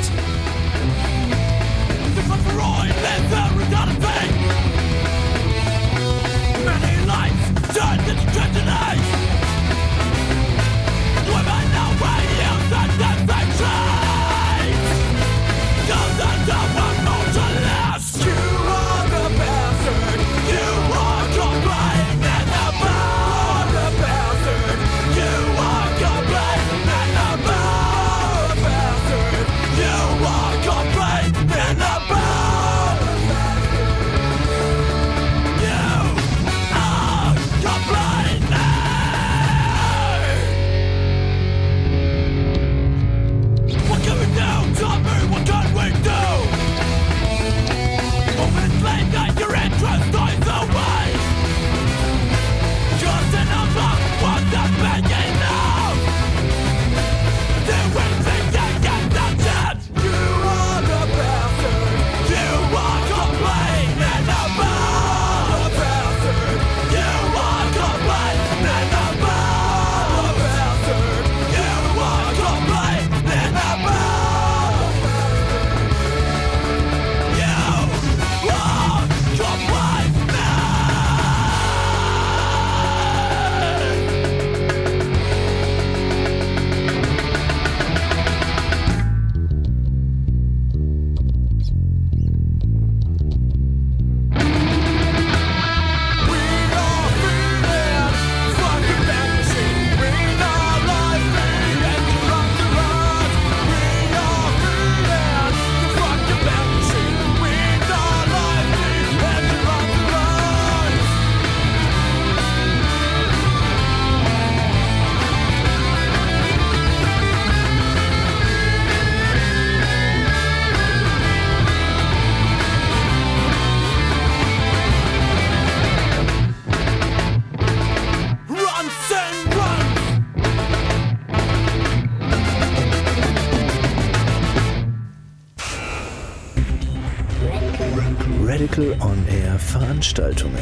Speaker 1: Radical on Air Veranstaltungen.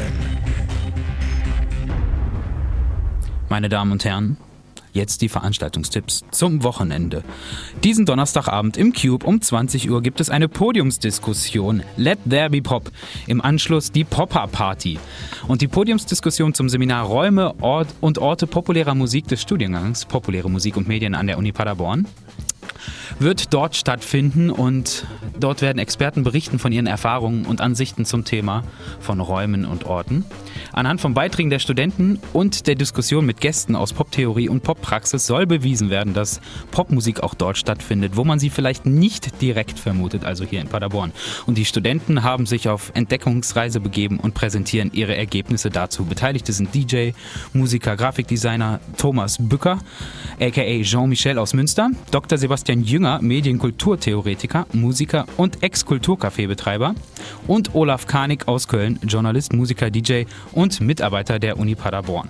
Speaker 2: Meine Damen und Herren, jetzt die Veranstaltungstipps zum Wochenende. Diesen Donnerstagabend im Cube um zwanzig Uhr gibt es eine Podiumsdiskussion Let There Be Pop. Im Anschluss die Popper-Party. Und die Podiumsdiskussion zum Seminar Räume Ort und Orte populärer Musik des Studiengangs Populäre Musik und Medien an der Uni Paderborn wird dort stattfinden und dort werden Experten berichten von ihren Erfahrungen und Ansichten zum Thema von Räumen und Orten. Anhand von Beiträgen der Studenten und der Diskussion mit Gästen aus Poptheorie und Poppraxis soll bewiesen werden, dass Popmusik auch dort stattfindet, wo man sie vielleicht nicht direkt vermutet, also hier in Paderborn. Und die Studenten haben sich auf Entdeckungsreise begeben und präsentieren ihre Ergebnisse dazu. Beteiligte sind D J, Musiker, Grafikdesigner Thomas Bücker, aka Jean-Michel aus Münster, Doktor Sebastian Jünger, Medienkulturtheoretiker, Musiker und Ex-Kulturcafé-Betreiber und Olaf Karnig aus Köln, Journalist, Musiker, D J und Mitarbeiter der Uni Paderborn.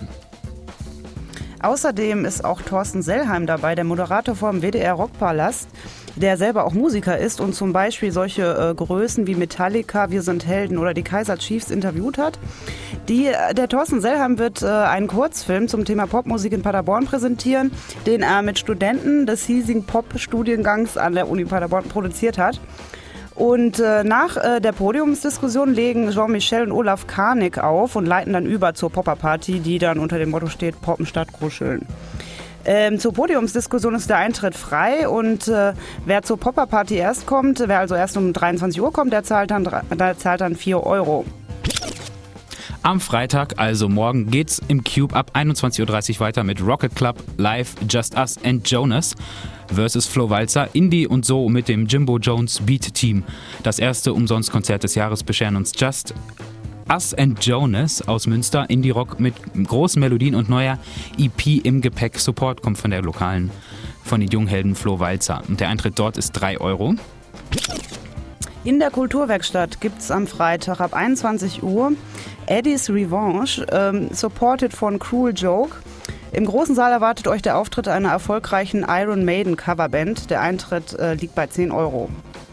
Speaker 3: Außerdem ist auch Thorsten Sellheim dabei, der Moderator vom W D R Rockpalast, der selber auch Musiker ist und zum Beispiel solche äh, Größen wie Metallica, Wir sind Helden oder die Kaiser Chiefs interviewt hat. Die, der Thorsten Sellheim wird äh, einen Kurzfilm zum Thema Popmusik in Paderborn präsentieren, den er mit Studenten des hiesigen Pop-Studiengangs an der Uni Paderborn produziert hat. Und äh, nach äh, der Podiumsdiskussion legen Jean-Michel und Olaf Karnig auf und leiten dann über zur Popper-Party, die dann unter dem Motto steht, Poppen statt Kuscheln. Ähm, zur Podiumsdiskussion ist der Eintritt frei und äh, wer zur Popper-Party erst kommt, wer also erst um dreiundzwanzig Uhr kommt, der zahlt dann, der zahlt dann vier Euro.
Speaker 2: Am Freitag, also morgen, geht's im Cube ab einundzwanzig Uhr dreißig weiter mit Rocket Club, Live, Just Us and Jonas versus Flo Walzer, Indie und so mit dem Jimbo Jones Beat Team. Das erste Umsonstkonzert des Jahres bescheren uns Just Us and Jonas aus Münster, Indie-Rock mit großen Melodien und neuer E P im Gepäck. Support kommt von der lokalen, von den Junghelden Flo Walzer. Und der Eintritt dort ist drei Euro.
Speaker 3: In der Kulturwerkstatt gibt es am Freitag ab einundzwanzig Uhr Eddie's Revanche, ähm, supported von Cruel Joke. Im großen Saal erwartet euch der Auftritt einer erfolgreichen Iron Maiden Coverband. Der Eintritt äh, liegt bei zehn Euro.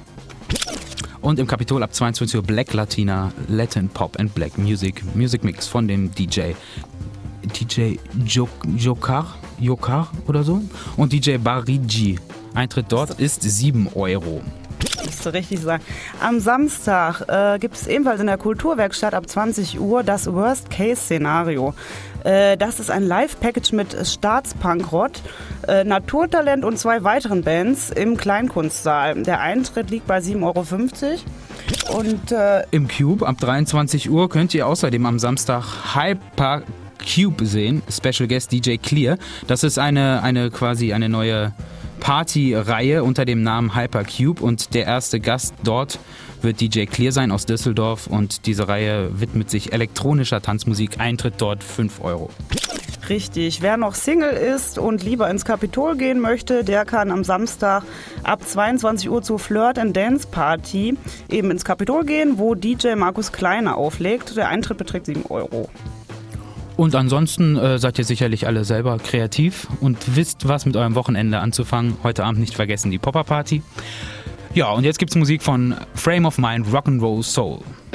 Speaker 2: Und im Kapitol ab zweiundzwanzig Uhr Black Latina, Latin Pop and Black Music, Music Mix von dem D J D J Jokar, Jokar oder so und D J Barigi. Eintritt dort ist sieben Euro.
Speaker 3: Musst du richtig sagen. Am Samstag äh, gibt es ebenfalls in der Kulturwerkstatt ab zwanzig Uhr das Worst-Case-Szenario. Äh, das ist ein Live-Package mit Staatspunkrott, äh, Naturtalent und zwei weiteren Bands im Kleinkunstsaal. Der Eintritt liegt bei sieben Euro fünfzig. Und, äh,
Speaker 2: im Cube ab dreiundzwanzig Uhr könnt ihr außerdem am Samstag Hyper Cube sehen, Special Guest D J Clear. Das ist eine, eine quasi eine neue Party-Reihe unter dem Namen Hypercube und der erste Gast dort wird D J Clear sein aus Düsseldorf und diese Reihe widmet sich elektronischer Tanzmusik. Eintritt dort fünf Euro.
Speaker 3: Richtig. Wer noch Single ist und lieber ins Kapitol gehen möchte, der kann am Samstag ab zweiundzwanzig Uhr zur Flirt and Dance Party eben ins Kapitol gehen, wo D J Markus Kleiner auflegt. Der Eintritt beträgt sieben Euro.
Speaker 2: Und ansonsten äh, seid ihr sicherlich alle selber kreativ und wisst, was mit eurem Wochenende anzufangen. Heute Abend nicht vergessen die Popper Party. Ja, und jetzt gibt's Musik von Frame of Mind, Rock'n'Roll Soul.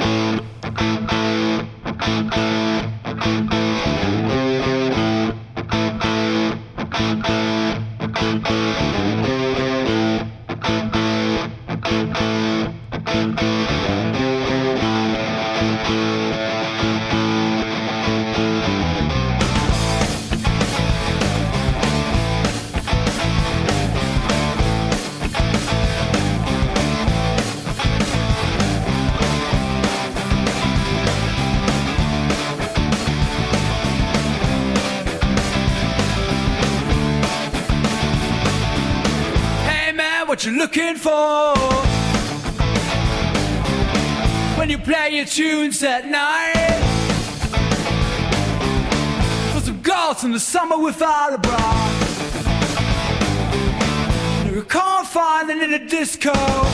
Speaker 4: What you're looking for when you play your tunes at night. For some girls in the summer without a bra. You can't find them in a disco.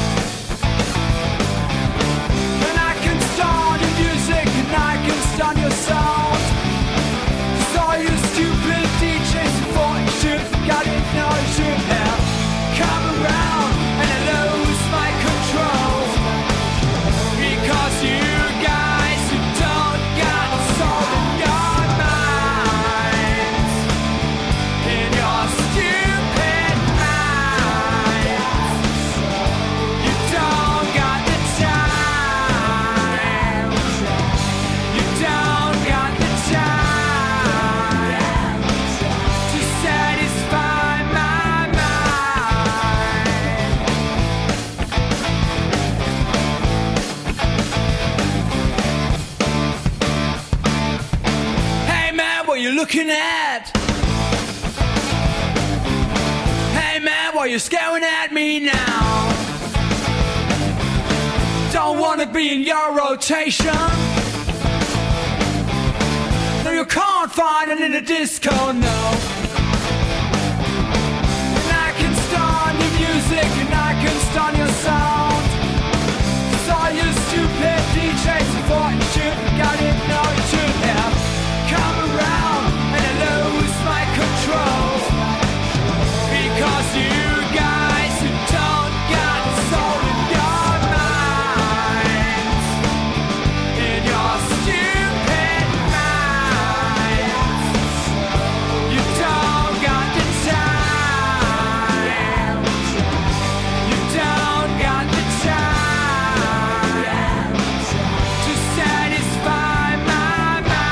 Speaker 4: And I can start your music and I can start your sound. Just all you stupid D Js who thought you should, forgot it, now you should have come around and I lose my control. Because you guys who don't got a soul in your minds, in your stupid minds, you looking at? Hey man, why you staring at me now? Don't wanna be in your rotation. No, you can't find it in a disco, no. And I can stun your music and I can stun your sound. Cause all you stupid D Js thought you should, got it, no you should have come around and I lose my control. Because you guys who don't got the soul in your minds, in your stupid minds, you don't got the time, you don't got the time to satisfy my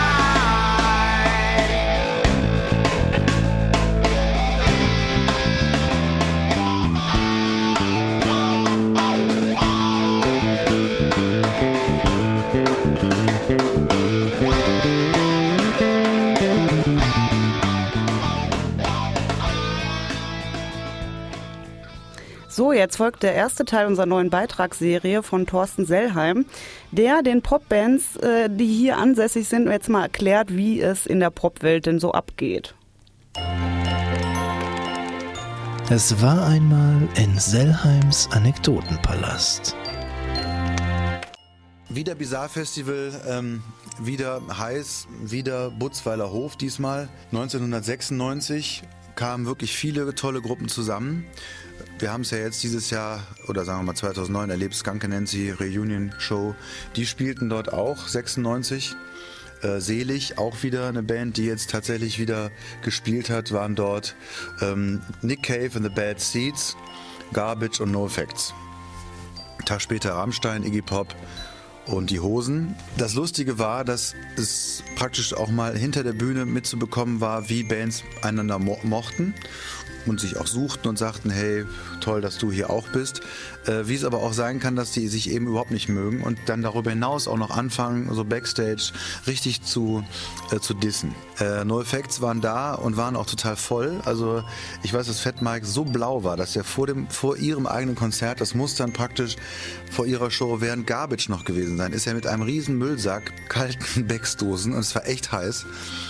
Speaker 3: So, jetzt folgt der erste Teil unserer neuen Beitragsserie von Thorsten Sellheim, der den Popbands, äh, die hier ansässig sind, jetzt mal erklärt, wie es in der Popwelt denn so abgeht.
Speaker 1: Es war einmal in Sellheims Anekdotenpalast.
Speaker 18: Wieder Bizarre Festival, ähm, wieder heiß, wieder Butzweiler Hof diesmal. neunzehnhundertsechsundneunzig kamen wirklich viele tolle Gruppen zusammen. Wir haben es ja jetzt dieses Jahr, oder sagen wir mal zweitausendneun, erlebt, Skunk Anansie Reunion Show. Die spielten dort auch, sechsundneunzig. Äh, Selig, auch wieder eine Band, die jetzt tatsächlich wieder gespielt hat, waren dort ähm, Nick Cave and the Bad Seeds, Garbage und NoFX. Einen Tag später Rammstein, Iggy Pop und die Hosen. Das Lustige war, dass es praktisch auch mal hinter der Bühne mitzubekommen war, wie Bands einander mo- mochten und sich auch suchten und sagten, hey, toll, dass du hier auch bist. Äh, wie es aber auch sein kann, dass die sich eben überhaupt nicht mögen und dann darüber hinaus auch noch anfangen, so Backstage richtig zu, äh, zu dissen. Äh, NoFX waren da und waren auch total voll. Also ich weiß, dass Fat Mike so blau war, dass er vor, dem, vor ihrem eigenen Konzert, das muss dann praktisch vor ihrer Show während Garbage noch gewesen sein, ist er mit einem riesen Müllsack, kalten Becksdosen, und es war echt heiß,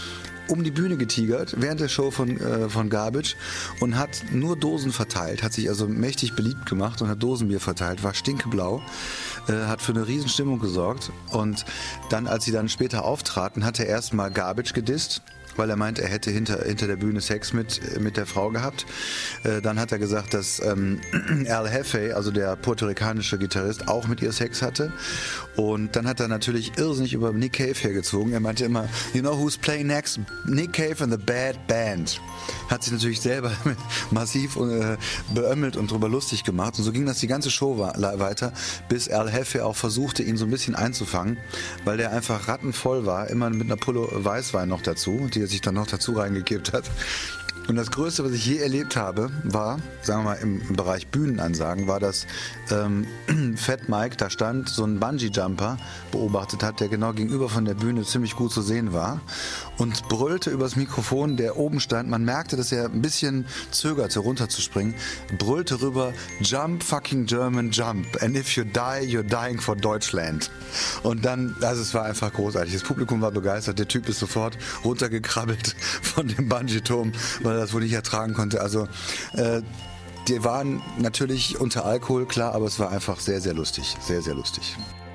Speaker 18: um die Bühne getigert während der Show von, äh, von Garbage und hat nur Dosen verteilt, hat sich also mächtig beliebt gemacht und hat Dosenbier verteilt, war stinkeblau, äh, hat für eine Riesenstimmung gesorgt und dann, als sie dann später auftraten, hat er erstmal Garbage gedisst, weil er meint, er hätte hinter, hinter der Bühne Sex mit, mit der Frau gehabt. Äh, dann hat er gesagt, dass ähm, Al Jefe, also der puerto-ricanische Gitarrist, auch mit ihr Sex hatte. Und dann hat er natürlich irrsinnig über Nick Cave hergezogen. Er meinte immer, you know who's playing next? Nick Cave and the Bad Band. Hat sich natürlich selber massiv äh, beömmelt und drüber lustig gemacht. Und so ging das die ganze Show weiter, bis Al Jefe auch versuchte, ihn so ein bisschen einzufangen, weil der einfach rattenvoll war, immer mit einer Pulle Weißwein noch dazu, die er sich dann noch dazu reingekippt hat. Und das Größte, was ich je erlebt habe, war, sagen wir mal im, im Bereich Bühnenansagen, war, dass ähm, Fat Mike da stand, so einen Bungee-Jumper beobachtet hat, der genau gegenüber von der Bühne ziemlich gut zu sehen war und brüllte übers Mikrofon, der oben stand. Man merkte, dass er ein bisschen zögerte, runterzuspringen, brüllte rüber, Jump, fucking German, jump. And if you die, you're dying for Deutschland. Und dann, also es war einfach großartig. Das Publikum war begeistert. Der Typ ist sofort runtergekrabbelt von dem Bungee-Turm, weil er das wohl nicht ertragen konnte. Also, äh, die waren natürlich unter Alkohol, klar, aber es war einfach sehr, sehr lustig. Sehr, sehr lustig.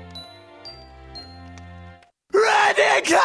Speaker 4: Radical!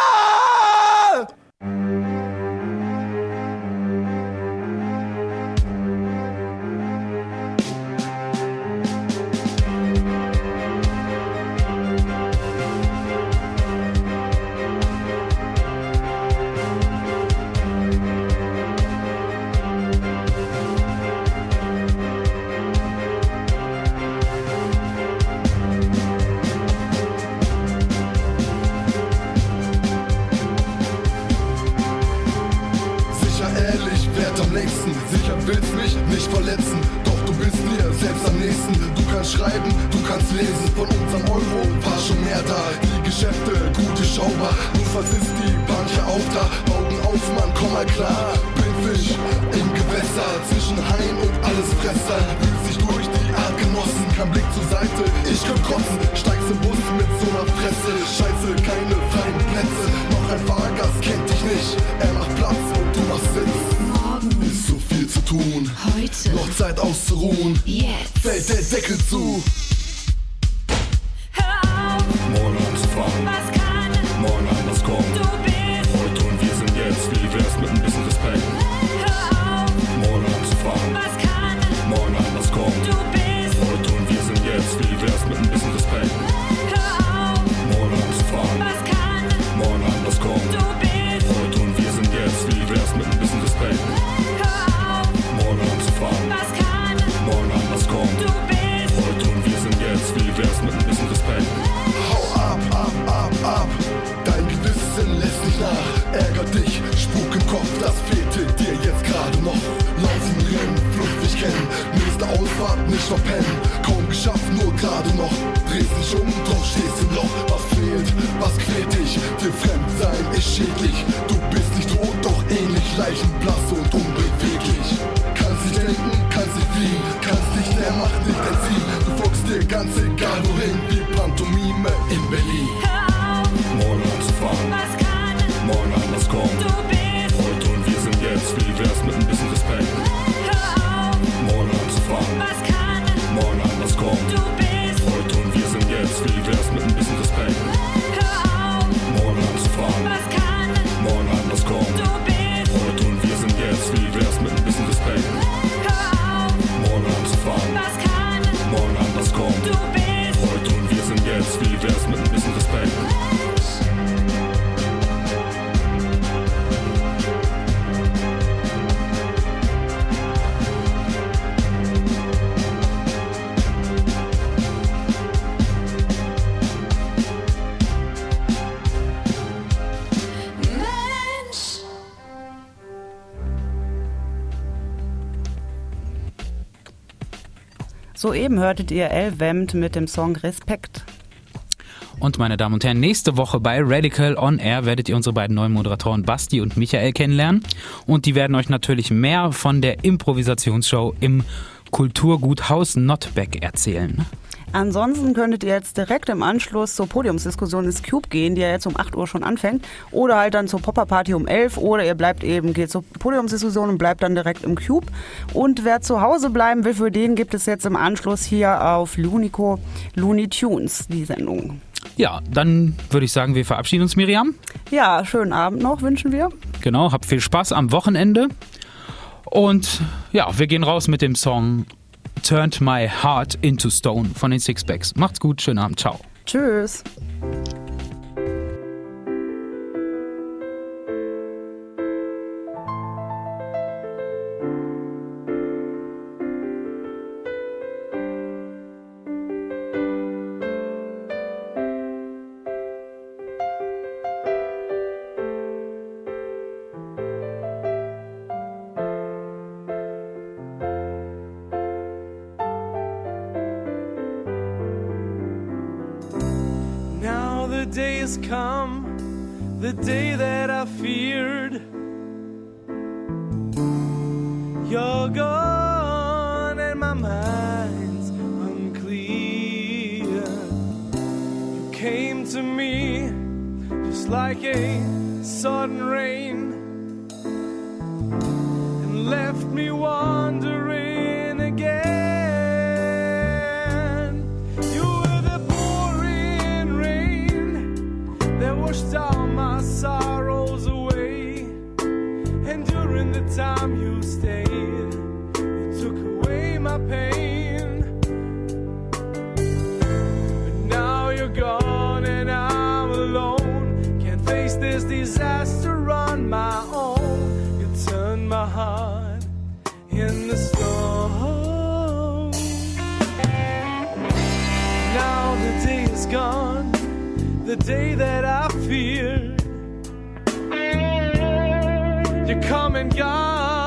Speaker 19: Sicher willst mich nicht verletzen, doch du bist mir selbst am nächsten. Du kannst schreiben, du kannst lesen, von unserem Euro war schon mehr da. Die Geschäfte, gute Schaubar, nur was ist die Bank ja auch da. Augen auf, Mann, komm mal klar. Bin Fisch im Gewässer, zwischen Hain und alles Fresser. Wühlt sich durch die Artgenossen, kein Blick zur Seite, ich könnt kotzen. Steigst im Bus mit so einer Fresse, scheiße, keine freien Plätze. Noch ein Fahrgast kennt dich nicht, er macht Platz und du machst Sitz. Morgen ist so viel zu tun, heute noch Zeit auszuruhen, jetzt fällt der Deckel zu.
Speaker 20: Morgen anzufangen, was kann morgen anders kommen. Du bist heute und wir sind jetzt, wie wär's mit ein bisschen Respekt. Hör auf, morgen anzufangen, was kann morgen anders kommen. Du bist heute und wir sind jetzt, wie wär's mit ein bisschen Respekt. Hör auf, morgen anzufangen, was kann morgen anders kommen. Du bist heute und wir sind jetzt, wie wär's mit ein bisschen Respekt. Hör auf, morgen anzufangen, was kann morgen anders kommen. Du bist heute und wir sind jetzt, wie wär's mit ein bisschen Respekt.
Speaker 19: Ab, ab, ab, ab, dein Gewissen lässt nicht nach. Ärger dich, Spuk im Kopf, das fehlte dir jetzt gerade noch. Laufen, rennen, flüchtig kennen, nächste Ausfahrt nicht verpennen. Kaum geschafft, nur gerade noch. Drehst dich um, drauf stehst im Loch. Was fehlt, was quält dich? Dir fremd sein ist schädlich. Du bist nicht tot, doch ähnlich, leichenblass und unbeweglich. Kannst nicht denken, kannst nicht fliehen, kannst dich der Macht nicht entziehen. Du folgst dir ganz egal wohin, wie Pantomime in Berlin.
Speaker 20: Morgen anzufangen, was kann morgen anders kommen. Du bist heute und wir sind jetzt, wie wär's mit ein bisschen Respekt. Hör auf, morgen anzufangen, was kann morgen anders kommen. Du bist heute und wir sind jetzt, wie wär's mit ein bisschen Respekt. Hör auf, morgen anzufangen, was kann morgen anders kommen. Du bist heute und wir sind jetzt, wie wär's mit ein bisschen Respekt. Hör auf, morgen anzufangen, was kann morgen anders kommen. Du bist heute und wir sind jetzt, wie wär's mit ein bisschen Respekt.
Speaker 3: Soeben hörtet ihr Elvemd mit dem Song Respekt.
Speaker 2: Und meine Damen und Herren, nächste Woche bei Radical On Air werdet ihr unsere beiden neuen Moderatoren Basti und Michael kennenlernen. Und die werden euch natürlich mehr von der Improvisationsshow im Kulturguthaus Notbeck erzählen.
Speaker 3: Ansonsten könntet ihr jetzt direkt im Anschluss zur Podiumsdiskussion ins Cube gehen, die ja jetzt um acht Uhr schon anfängt. Oder halt dann zur Popper-Party um elf. Oder ihr bleibt eben, geht zur Podiumsdiskussion und bleibt dann direkt im Cube. Und wer zu Hause bleiben will, für den gibt es jetzt im Anschluss hier auf Lunico Looney Tunes die Sendung.
Speaker 2: Ja, dann würde ich sagen, wir verabschieden uns, Miriam.
Speaker 3: Ja, schönen Abend noch wünschen wir.
Speaker 2: Genau, habt viel Spaß am Wochenende. Und ja, wir gehen raus mit dem Song Turned My Heart into Stone von den Sixpacks. Macht's gut, schönen Abend, ciao.
Speaker 3: Tschüss.
Speaker 5: The day has come, the day that I feared. You're gone and my mind's unclear. You came to me just like a sudden rain and left me wandering again. Washed all my sorrows away, and during the time you stayed, you took away my pain. But now you're gone and I'm alone, can't face this disaster on my own. You turned my heart into stone. Now the day is gone, the day that I feared. You're come and gone.